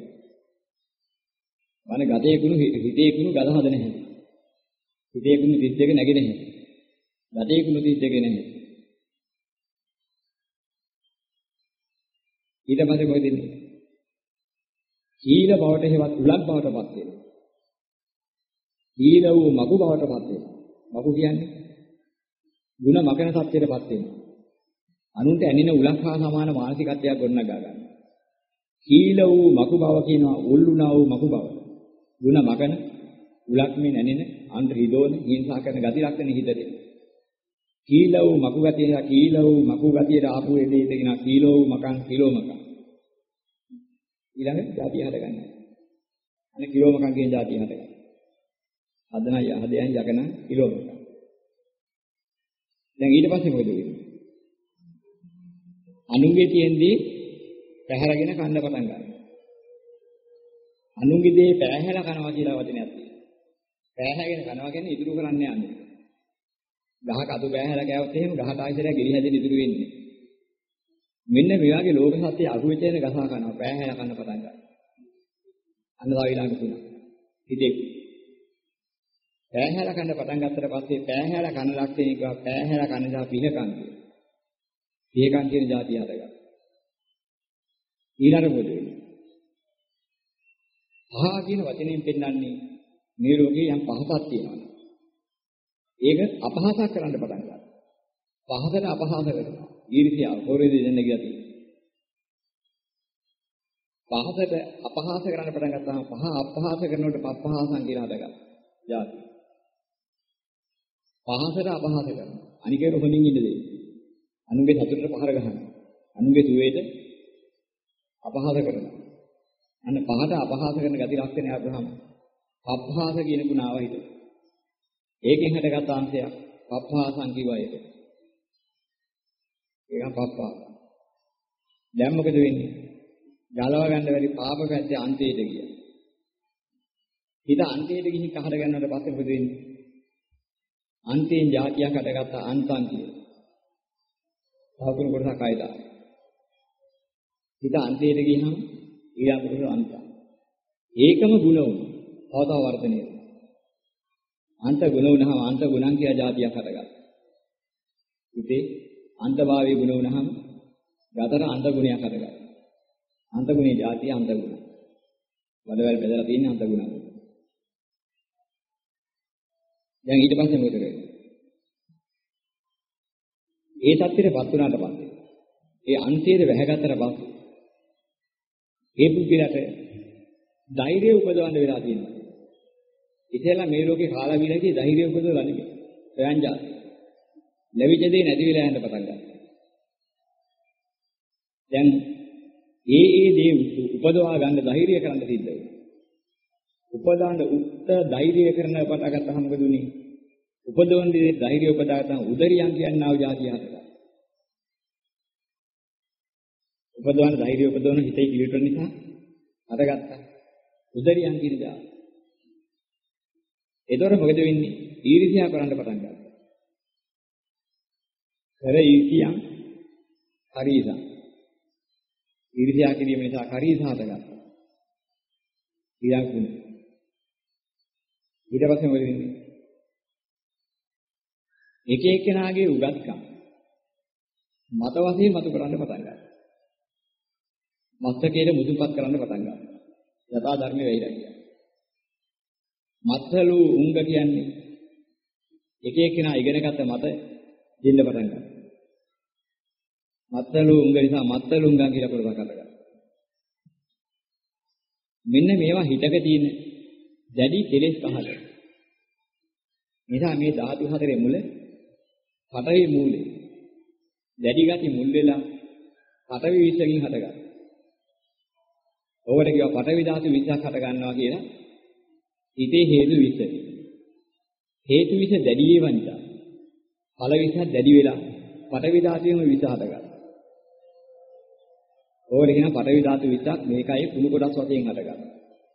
මන ගතේ කුණු හිතේ කුණු ගල හදන හැටි. හිතේ කුණු තිස් දෙක නැගෙන හැටි. ගතේ කුණු තිස් දෙක නැහැ. ඊට පස්සේ මොකද වෙන්නේ? සීල බවට හේවත් උලක් බවටපත් වෙනවා. සීල වූ මගු බවටපත් වෙනවා. මගු කියන්නේ ಗುಣ මකන සත්‍යයටපත් වෙනවා. අනුන්ට ඇනින උලක් හා සමාන මානසිකත්වයක් ගොඩනගා ගන්නවා. සීල වූ මගු බව කියනවා උල්ුණා වූ මගු බව. ಗುಣ මකන උලක් මේ නැනින අන්ත හිදෝන හිංසා කරන ගති ලක්ෂණ හිතේ. සීල වූ මගු ගතිය සීල වූ මගු ගතියට ආපු දෙයට කියනවා සීල වූ මකන් කිලෝ මකන්. ඊළඟට જાතිය හදගන්නවා. අනේ කිලෝ මකන් කියන જાතිය හදගන්නවා. හදන යහදයන් යකන කිලෝ මකන්. දැන් ඊට පස්සේ මොකද වෙන්නේ? අනුන්ගේ තියෙන්දී පැහැරගෙන කන්න පටන් ගන්නවා. අනුන්ගේ දේ පැහැරලා කනවා කියලා වචනයක් තියෙනවා. පැහැරගෙන කනවා කියන්නේ ඉදිරි කරන්නේ යන්නේ. ගහක අතු පැහැරලා කෑවොත් එහෙම ගහට ආයිසරයක් ගෙඩි හැදෙන්න ඉදිරි වෙන්නේ. මෙන්න මේ වගේ ලෝක සත්‍ය අරුවිතේන ගසා කරනවා පැහැරලා කන්න පටන් ගන්නවා. අන්න තව ඊළඟ තුන. හිතේ පැහැරලා කන්න පටන් ගත්තට පස්සේ පැහැරලා කන ලක්ෂණ එක පැහැරලා කන නිසා පිනකන් කියන. පිනකන් කියන જાතිය හදගන්න. ඊළඟ මොකද වෙන්නේ? පහ කියන වචනයෙන් පෙන්නන්නේ මේ ලෝකේ යම් පහසක් තියෙනවා. ඒක අපහාස කරන්න පටන් ගන්නවා. පහසට අපහාස කරනවා. ඊර්ෂ්‍යාව, හොරෙදි දෙන්න කියලා තියෙනවා. පහසට අපහාස කරන්න පටන් ගත්තාම පහ අපහාස කරනකොට පප්පහාසන් කියලා හදගන්නවා. જાති. පහසට අපහාස කරනවා. අනිකේට හොඳින් ඉන්න දෙන්නේ. අනුන්ගේ සතුටට පහර ගහනවා. අනුන්ගේ සුවේට අපහාස කරනවා. අන්න පහට අපහාස කරන ගති ලක්ෂණය අබ්‍රහම. පප්පහාස කියන ගුණාව හිතේ. ඒකෙන් හටගත් අංශයක් පප්පහාසං කිව්වා ඒක. ඒක පප්පහාස. දැන් මොකද වෙන්නේ? ගලව ගන්න බැරි පාප පැත්තේ අන්තයට ගියා. හිත අන්තයට ගිහින් කහර ගන්නවට පස්සේ මොකද වෙන්නේ? අන්තයෙන් જાතියක් හටගත්ත අන්තං කියලා. තව කුණු කොටසක් ආයෙ දානවා. හිත අන්තයට ගියහම ඊළඟ කොටස අන්තය. ඒකම ගුණ වුණා. තව තව වර්ධනය වෙනවා. අන්ත ගුණ වුණාම අන්ත ගුණං කියලා જાතියක් හටගන්නවා. හිතේ අන්තභාවයේ ගුණ වුණාම ගතර අන්ත ගුණයක් හටගන්නවා. අන්ත ගුණේ જાතිය අන්ත ගුණ. වලවල් බෙදලා තියෙන අන්ත ගුණ. දැන් ඊට පස්සේ මොකද වෙන්නේ? ඒ தත්ත්වෙටපත් වුණාට පස්සේ ඒ අන්තයේ වැහැගත්තට පස්සේ ඒ පුද්ගලයාට ධෛර්යය උපදවන්න වෙලා තියෙනවා. ඉතලා මේ ලෝකේ කාලා විලකේ ධෛර්යය උපදවලා නෙමෙයි. ප්‍රයංජා. ලැබිච්ච දේ නැති වෙලා යන්න පටන් ගන්නවා. දැන් ඒ ඒ දේ උපදවා ගන්න ධෛර්යය කරන්න සිද්ධ වෙනවා. උපදාන උත්ත ධෛර්යය කරන පටන් ගත්තාම මොකද උනේ? උපදවන දේ ධෛර්යය උපදාගත්තාම උදරියන් කියනවා જાතිය හදලා. උපදවන ධෛර්යය උපදවන හිතේ පිළිවෙල නිසා හදගත්තා. උදරියන් කියන දා. ඒතොර මොකද වෙන්නේ? ඊර්ෂ්‍යා කරන්න පටන් ගන්නවා. කර ඊර්ෂ්‍යා හරිසා. ඊර්ෂ්‍යා කිරීම නිසා හරිසා හදගත්තා. ඊළඟ ඊට පස්සේ මොකද වෙන්නේ? එක එක්කෙනාගේ උගත්කම් මත වශයෙන් මතු කරන්න පටන් ගන්නවා. මත්තකේට මුදුන්පත් කරන්න පටන් ගන්නවා. යථා ධර්මයේ වෙයිලා කියන්නේ. මත්තලු උංග කියන්නේ එක එක්කෙනා ඉගෙනගත්ත මත දෙන්න පටන් ගන්නවා. මත්තලු උංග නිසා මත්තලු උංගා කියලා කොටසක් හදගන්නවා. මෙන්න මේවා හිතක තියෙන දැඩි කෙලෙස් පහල. නිසා මේ ධාතු හතරේ මුල පඨවි මූලේ දැඩි ගති මුල් වෙලා පඨවි විශ්වකින් හටගන්නවා. ඕකට කියව පඨවි ධාතු විශ්වක් හට ගන්නවා කියලා හිතේ හේතු විශ්ව. හේතු විශ්ව දැඩි වේවන්තා. ඵල විශ්ව දැඩි වෙලා පඨවි ධාතුවේම විශ්ව හට ගන්නවා. ඕකට කියන පඨවි ධාතු විශ්වක් මේකයි කුණු කොටස් වශයෙන් හට ගන්නවා.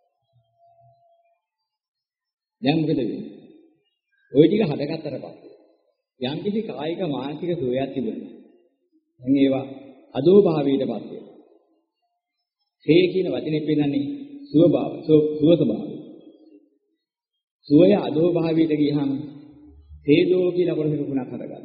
දැන් මොකද වෙන්නේ? ওই ටික හදගත්තට පස්සේ යම් කිසි කායික මානසික සුවයක් තිබුණා. දැන් ඒවා අදෝ භාවයටපත් වෙනවා. සේ කියන වචනේ පෙන්නන්නේ සුව භාව, සුව ස්වභාවය. සුවය අදෝ භාවයට ගියහම තේජෝ කියලා කොටසක ගුණක් හදගන්නවා.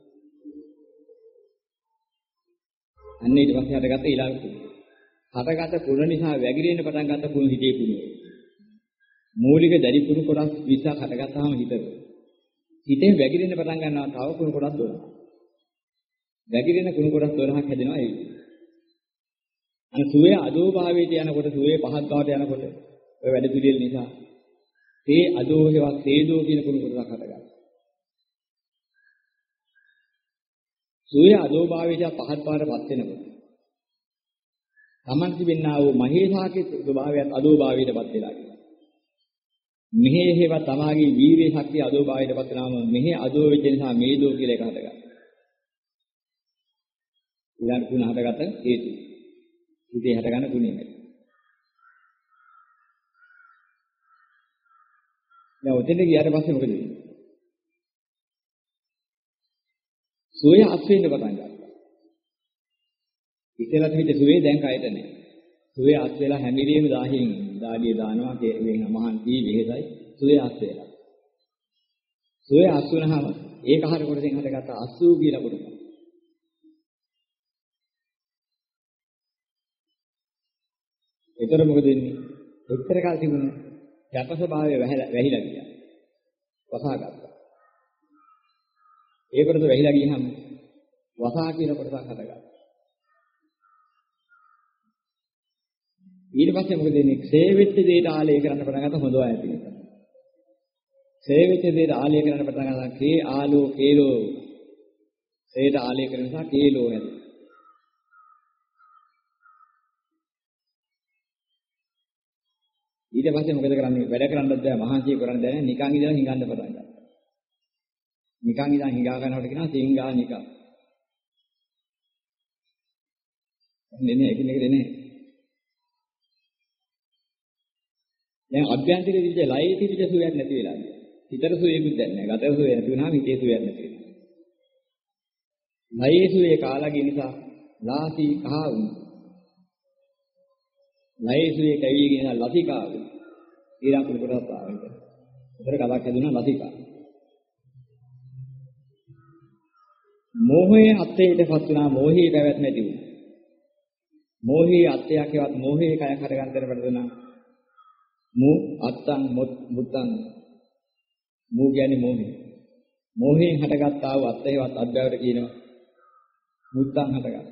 අන්න ඊට පස්සේ හදගත්ත ඊළඟ කුණ. හදගත්ත කුණ නිසා වැగిරෙන්න පටන් ගත්ත කුණ හිතේ කුණේ. මූලික දැඩි කුණු කොටස් විස්සක් හදගත්තාම හිතේ හිතේ වැగిරෙන්න පටන් ගන්නවා තව කුණු කොටස් දොළහක්. වැగిරෙන කුණු කොටස් දොළහක් හැදෙනවා ඒ. අන සුවේ අදෝ භාවයට යනකොට සුවේ පහත් බවට යනකොට ඔය වැඩ පිළිවෙල නිසා තේ අදෝ හේවත් තේජෝ කියන කුණු කොටසක් හදගන්නවා. සුවේ අදෝ භාවයට පහත් බවටපත් වෙනකොට තමන් තිබෙනා වූ මහේසාකේ ස්වභාවයත් අදෝ භාවයටපත් වෙලා කියනවා. මෙහි හේව තමාගේ වීර්ය ශක්තිය අදෝ භාවයටපත් වෙනාම මෙහි අදෝ වෙච්ච නිසා මේදෝ කියලා එක හදගන්නවා. ඊළඟ ගුණ හදගත හේතු. ඉතින් හදගන්න ගුණෙ මේ. දැන් ඔතෙන්ද ගියාට පස්සේ මොකද වෙන්නේ? සෝය අස්වෙන්න පටන් ගන්නවා. ඉතලත් හිට සුවේ දැන් කයට නැහැ. සුවේ අස් වෙලා හැම වෙලේම දාහින් දාඩිය දානවා මේ මහන් කී වෙහෙසයි සුවේ අස් වෙලා. සුවේ අස් වුණාම ඒක හර කොටසෙන් හදගත්ත අස්සූ කියලා කොටස. ඒතර මොකද වෙන්නේ? උත්තර කාල තිබුණ යප ස්වභාවය වැහිලා ගියා. වසා ගත්තා. ඒ කොටස වැහිලා ගියහම වසා කියන කොටසක් හදගත්තා. ඊට පස්සේ මොකද වෙන්නේ? ක්ෂේවෙච්ච දේට ආලය කරන්න පටන් ගත්ත හොඳව ඇති නිසා. ක්ෂේවෙච්ච දේට ආලය කරන්න පටන් ගත්තා කේ ආලෝ කේලෝ. ඒට ආලය කරන නිසා කේලෝ හැදෙනවා. ඊට පස්සේ මොකද කරන්නේ? වැඩ කරන්නත් බෑ මහන්සිය කරන්න දැන නිකන් ඉඳලා හිඟන්න පටන් ගත්තා. නිකන් ඉඳන් හිඟා ගන්නකොට කියනවා සිංගා නිකන්. නෙනේ එකිනෙක දෙන්නේ. දැන් අභ්‍යන්තරයේ විදිහට ලයේ තිබිච්ච සුවයක් නැති වෙලා ගියා. හිතට සුවයකුත් දැන් නැහැ. ගතට සුවය නැති වුණාම හිතේ සුවයක් නැති වෙනවා. ලයේසුවේ කාලගේ නිසා ලාසී කහ වුණා. ලයේසුවේ කැවිගෙන ලසිකා වුණා. ඊළඟ කුණ කොටස් ආවෙක. උතර කලක් හැදුනා ලසිකා. මෝහයේ අත්‍යයටපත් වුණා මෝහයේ පැවැත් නැති වුණා. මෝහයේ අත්‍යයකවත් මෝහයේ කය හට ගන්නතර වැඩුණා. මු අත්තං මුත්තං මු කියන්නේ මෝහය. මෝහයෙන් හටගත්තා වූ අත්‍යයවත් අද්භවයට කියනවා මුත්තං හටගත්තා.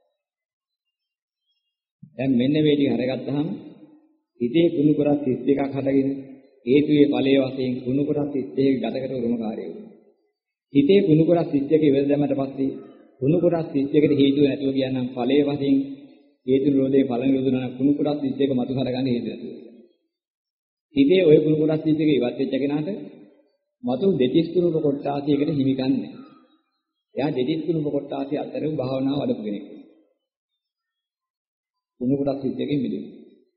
දැන් මෙන්න මේ ටික හරගත්තාම හිතේ කුණු කොටස් තිස් දෙකක් හටගෙන හේතුයේ ඵලයේ වශයෙන් කුණු කොටස් තිස් දෙකක ගතකට උරුමකාරී වුණා. හිතේ කුණු කොටස් තිස් දෙක ඉවර දැමට පස්සේ කුණු කොටස් තිස් දෙකට හේතුව නැතුව කියනනම් ඵලයේ වශයෙන් හේතු නිරෝධයේ ඵල නිරෝධන කුණු කොටස් තිස් දෙක මතු කරගන්න හේතු නැතුව. හිතේ ওই කුණු කොටස් තිස් දෙක ඉවත් වෙච්ච කෙනාට මතු දෙතිස් කුණු කොටාසියකට හිමිකම් නැහැ. එයා දෙතිස් කුණු කොටාසිය අතරේ භාවනාව වඩපු කෙනෙක්. කුණු කොටස් තිස් දෙකෙන් මිදෙන්න.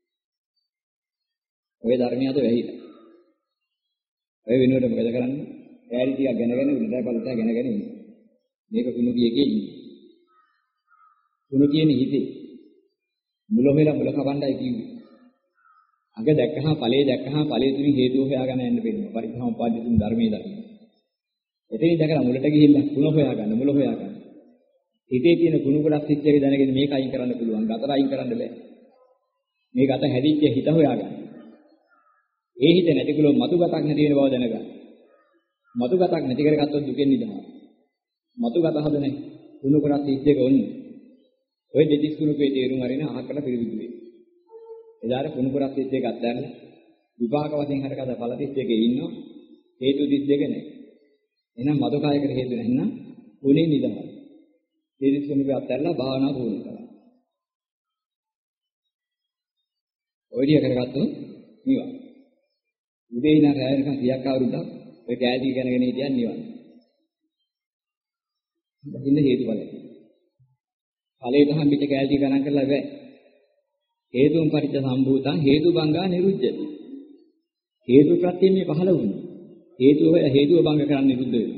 ඔය ධර්මයට වැහිලා. ඔය වෙනුවට මොකද කරන්නේ? ඈරි ටිකක් ගැනගෙන උඩට පළට ගැනගෙන ඉන්නේ. මේක කුණු කියකේ ඉන්නේ. කුණු කියන්නේ හිතේ. මුල හොයලා මුල කවන්නයි කිව්වේ. අග දැක්කහම ඵලයේ දැක්කහම ඵලයේ තුලින් හේතුව හොයාගෙන යන්න වෙනවා. පරිසම්පාද්‍ය තුන් ධර්මයේ දකින්න. එතනින් දැකලා මුලට ගිහිල්ලා කුණ හොයාගන්න මුල හොයාගන්න. හිතේ තියෙන කුණු කොටස් සිත්යේ දැනගෙන මේක අයින් කරන්න පුළුවන්. ගතර අයින් කරන්න බෑ. මේ ගත හැදිච්ච හිත හොයාගන්න. ඒ හිත නැති කළොත් මතු ගතක් නැති වෙන බව දැනගන්න. මතු ගතක් නැති කරගත්තොත් දුකෙන් මිදෙනවා. මතු ගත හදන්නේ කුණු කොටස් සිත්යක ඔන්නේ. ඔය දෙතිස් කුණුකේ තේරුම් අරින අහකට පිළිවිදු වේ. එදාට කුණු කොටස් සිත්යක අත්දැන්න විපාක වශයෙන් හරකද ඵල සිත්යකේ ඉන්නවා. හේතු තිස් දෙක නැහැ. එහෙනම් මතු කායකට හේතු නැත්නම් කුණේ නිදහස්. දෙතිස් කුණුකේ අත්දැන්නලා භාවනා පුහුණු කරනවා. ඔය විදිහ කරගත්තොත් නිවන්. උදේ ඉඳන් රැය වෙනකන් සියක් අවුරුද්දක් ඔය කෑලි ගැනගෙන හිටියන් නිවන්. දකින්න හේතුඵලයි. ඵලයේ තහම් පිට කෑලි ගණන් කරලා බෑ. හේතුන් පරිච්ඡ සම්භූතං හේතු බංගා නිරුද්ධති. හේතු ප්‍රත්‍යයෙන් මේ පහළ වුණා. හේතුව හේතුව බංග කරන්න නිරුද්ධ වෙනවා.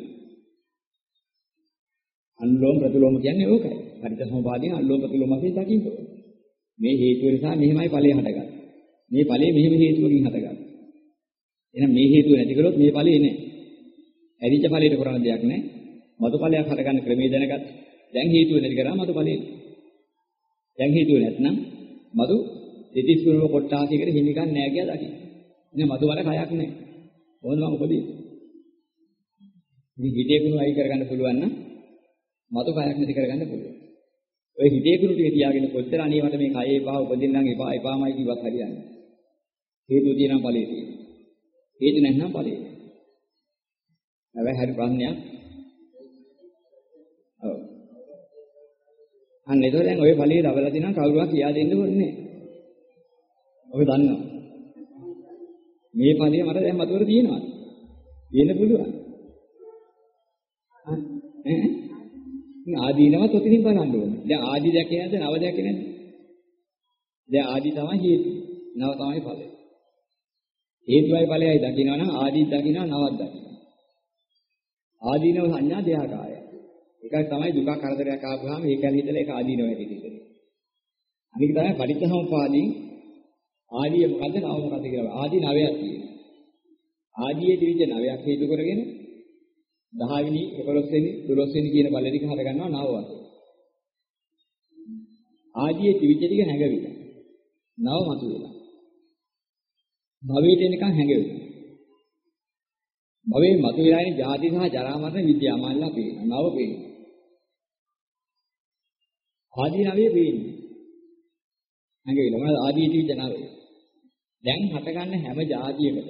අනුලෝම ප්‍රතිලෝම කියන්නේ ඕකයි. පරිච්ඡ සම්පාදයෙන් අනුලෝම ප්‍රතිලෝම වශයෙන් දකින්න ඕනේ. මේ හේතුව නිසා මෙහෙමයි ඵලය හටගන්නේ. මේ ඵලය මෙහෙම හේතුවකින් හටගන්නේ. එහෙනම් මේ හේතුව නැති කරොත් මේ ඵලෙ නෑ. ඇදිච්ච ඵලයට කරන්න දෙයක් නෑ. මතු ඵලයක් හටගන්න ක්‍රමයේ දැනගත්ත. දැන් හේතුව නැති කරා මතු ඵලෙ. දැන් හේතුව නැත්නම් මතු දෙතිස් කුණු කොටාසියකට හිමිකම් නෑ කියලා දකින්න. ඉතින් මතු වල කයක් නෑ. ඕනම මොකද? ඉතින් හිතේ කුණු අයි කරගන්න පුළුවන් නම් මතු කයක් නැති කරගන්න පුළුවන්. ඔය හිතේ කුණු ටික තියාගෙන කොච්චර අනිවට මේ කයේ පහ උපදින්නම් එපා එපාමයි කිව්වත් හරියන්නේ. හේතුව තියෙනවා ඵලෙ තියෙනවා. හේතු නැත්නම් ඵලෙ. හැබැයි හරි ප්‍රශ්නයක්. ඔව්. අන්න ඒතකොට දැන් ඔය ඵලෙ ලබලා දිනම් කවුරුවා කියා දෙන්න ඕනේ නැහැ. ඔබ දන්නවා. මේ ඵලෙ මට දැන් මතවර තියෙනවා. තියෙන්න පුළුවන්. ඈ ඈ ආදීනවත් ඔතනින් බලන්න ඕනේ. දැන් ආදි දැකේ නැද්ද නව දැකේ නැද්ද? දැන් ආදි තමයි හේතු. නව තමයි ඵලය. හේතුවයි ඵලයයි දකිනවා නම් ආදී දකිනවා නවක් දකිනවා. ආදීනව සංඥා දෙආකාරයි. එකක් තමයි දුක කරදරයක් ආවම ඒකෙන් හිතලා ඒක ආදීනව ඇති දෙන්නේ. අනික තමයි පටිච්චසමුප්පාදයෙන් ආදී මොකද්ද නව මොකද්ද කියලා. ආදී නවයක් තියෙනවා. ආදීයේ තිබිච්ච නවයක් හේතු කරගෙන දහ වෙනි එකොළොස් වෙනි දොළොස් වෙනි කියන බල ටික හට ගන්නවා නව වශයෙන්. ආදීයේ තිබිච්ච ටික හැඟවිලා. නව මතුවෙලා. භවයට එනකන් හැඟෙනවා. භවයේ මතුවලා ඉන්නේ ජාති සහ ජරා මරණ විද්‍යාමානලා පේනවා. නව පේනවා. ආදී නවයේ පේන්නේ. හැඟෙවිලා. මොනවද ආදී තිබිච්ච නවය? දැන් හට ගන්න හැම જાතියකට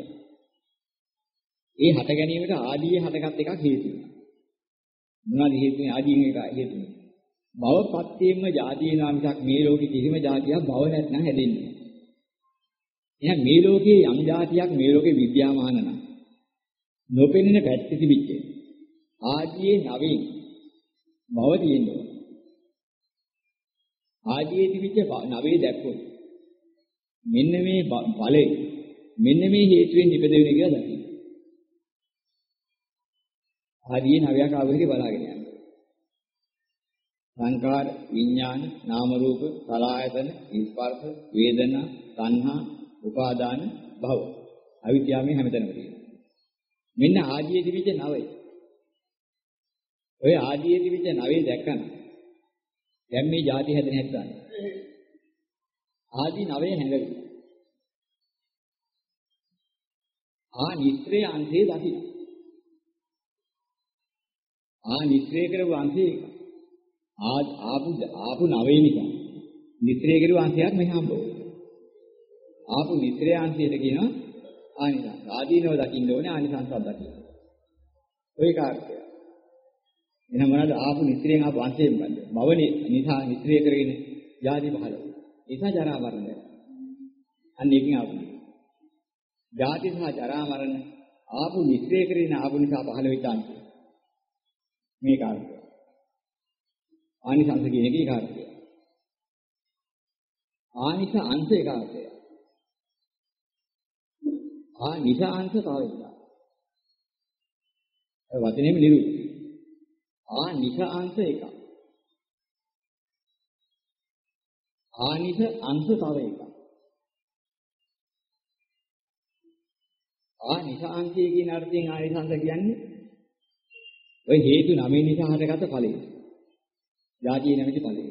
ඒ හට ගැනීමට ආදීයේ හටගත් එකක් හේතුව. මොනවාද හේතුනේ ආදීන් එක හේතුනේ. භවපත්‍යයෙන්ම જાතිය නාමිකක් මේ ලෝකෙ කිසිම જાතියක් භව නැත්නම් හැදෙන්නේ. එහෙනම් මේ ලෝකයේ යම් જાතියක් මේ ලෝකේ විද්‍යාමාන නම් නොපෙනෙන පැත්තේ තිබිච්ච ආදීයේ නවීන් භව තියෙනවා. ආදීයේ තිබිච්ච නවේ දැක්කොත් මෙන්න මේ ඵලෙ මෙන්න මේ හේතුවෙන් නිපදෙන්නේ කියලා දකින්න. ආදීයේ නවයක් ආවෙන්නේ බලාගෙන යන්න. සංකාර, විඥාන, නාම රූප, සලආයතන, ස්පර්ශ, වේදනා, තණ්හා, උපාදාන, භව. අවිද්‍යාව මේ හැමතැනම තියෙනවා. මෙන්න ආදියේ තිබිච්ච නවය. ඔය ආදියේ තිබිච්ච නවය දැක්කම දැන් මේ ಜಾති හැදෙන හැටි ගන්න. ආදි නවය හැඟවි. ආ නිත්‍රේ අංශේ දකින්න. ආ නිත්‍රේ කරපු අංශේ ආ ආපු ආපු නවය නිසා නිත්‍රේ කරපු අංශයක් මෙහි හම්බ වෙනවා. ආපු නිත්‍රේ අංශයට කියනවා ආනිසංස. ආදීනව දකින්න ඕනේ ආනිසංසක් දකින්න. ඔය කාර්යය. එහෙනම් මොනවාද ආපු නිත්‍රයෙන් ආපු අංශයෙන් බඳ. භවනේ නිසා නිත්‍රේ කරගෙන ජාති පහළ. නිසා ජරා මරණ. අන්න ඒකෙන් ආපු. ජාති සහ ජරා මරණ ආපු නිත්‍රේ කරගෙන ආපු නිසා පහළ වෙච්ච අංශය. මේ කාර්යය. ආනිසංස කියන එකේ කාර්යය. ආනිස අංශේ කාර්යය. ආ නිසාංශ තව එකක්. ඒ වචනේම නිරුක්ති. ආ නිසාංශ එකක්. ආනිස අංශ තව එකක්. ආ නිසාංශය කියන අර්ථයෙන් ආනිසංශ කියන්නේ ඔය හේතු නමේ නිසා හටගත්ත ඵලය. ජාතිය නැමැති ඵලය.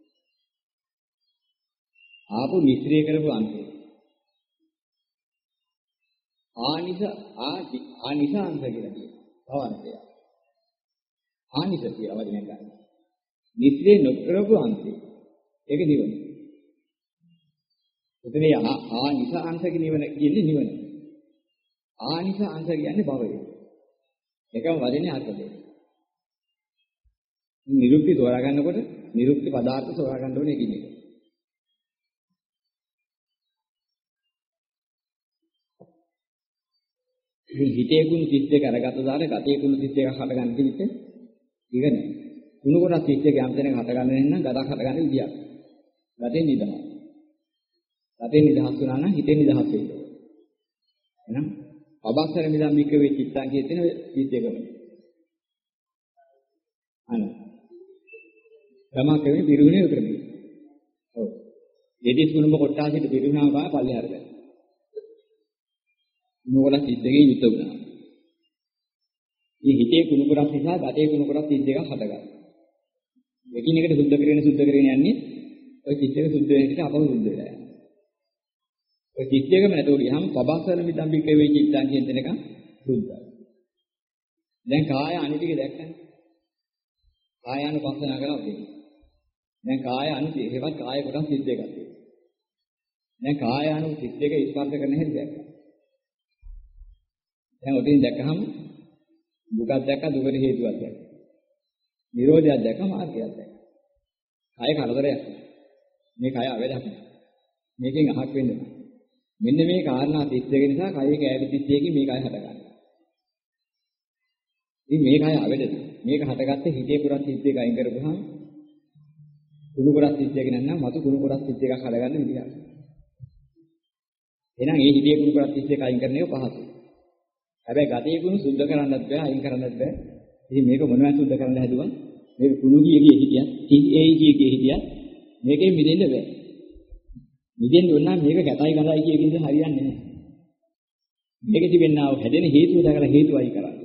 ආපු මිශ්‍රය කරපු අංශය. ආනිස ආදි ආනිසංස කියලා කියනවා. තවන්තය. ආනිස කියලා වචනයක් ගන්න. නිස්රේ නොකරපු අංශය. ඒක නිවන. උතනේ ආනිස අංශ නිවන කියන්නේ නිවන. ආනිස අංශ කියන්නේ භවය. එකම වචනේ අර්ථ දෙක. නිරුක්ති තෝරා ගන්නකොට නිරුක්ති පදාර්ථ තෝරා ගන්න ඕනේ කියන එක. ඉතින් හිතේ කුණු තිස් දෙක අරගත්ත දාන ගතේ කුණු තිස් දෙකක් හට ගන්න කිව්වෙත් ඒක නෑ. කුණු කොටස් තිස් දෙක යම් තැනක හට ගන්න නැත්නම් ගතක් හට ගන්න විදියක්. ගතේ නිදහස්. ගතේ නිදහස් වුණා නම් හිතේ නිදහස් වෙනවා. එහෙනම් අබක්සර මිදම් මික වේ චිත්තං කියන තිස් දෙකම. අන. ගමකෙවි පිරුණේ උතරදී. ඔව්. දෙදිස් කුණුම කොටාසිට පිරුණාම බා පල්ලෙහාට ගන්න. නුවණ තිස් දෙකේ යුත් වුණා. මේ හිතේ කුණු කොටස් නිසා ගතේ කුණු කොටස් තිස් දෙකක් හටගන්නවා. එකිනෙකට සුද්ධ කරගෙන සුද්ධ කරගෙන යන්නේ ඔය තිස් දෙක සුද්ධ වෙන විදිහට අපව සුද්ධ වෙලා යනවා. ඔය තිස් දෙකම නැතෝ ගියාම පබස්සල මිදම්බික වේ චිත්තං කියන තැනක සුද්ධයි. දැන් කාය අනු ටික දැක්කනේ. කායානුපස්සනා කරනවා කියන්නේ. දැන් කාය අනු ඒවත් කාය කොටස් තිස් දෙකක් තියෙනවා. දැන් කාය අනු තිස් දෙක ස්පර්ශ කරන හැටි දැක්කා. දැන් ඔතෙන් දැක්කහම දුකක් දැක්කා දුකට හේතුවක් දැක්කා. නිරෝධයක් දැක්කම මාර්ගයක් දැක්කා. කය කරදරයක්. මේ කය අවැඩක්. මේකෙන් අහක් වෙන්න බෑ. මෙන්න මේ කාරණා තිස් දෙක නිසා කයේ කෑලි තිස් දෙකකින් මේ කය හටගන්නවා. ඉතින් මේ කය අවැඩද. මේක හටගත්තේ හිතේ පුරස් තිස් දෙක අයින් කරපුවාම කුණු කොටස් තිස් දෙක නැත්නම් මතු කුණු කොටස් තිස් දෙකක් හටගන්න විදියක්. එහෙනම් මේ හිතේ කුණු කොටස් තිස් දෙක අයින් කරන එක පහසුයි. හැබැයි ගතේ කුණු සුද්ධ කරන්නත් බෑ අයින් කරන්නත් බෑ. ඉතින් මේක මොනවද සුද්ධ කරන්න හැදුවා? මේක කුණු ගිය ගිය හිටියත්, ඒ ගිය ගිය හිටියත් මේකෙන් මිදෙන්න බෑ. මිදෙන්න ඕන නම් මේක ගැතයි ගඳයි කියකින්ද හරියන්නේ නැහැ. මේක තිබෙන්නා වූ හැදෙන හේතුව දැකලා හේතුවයි කරන්නේ.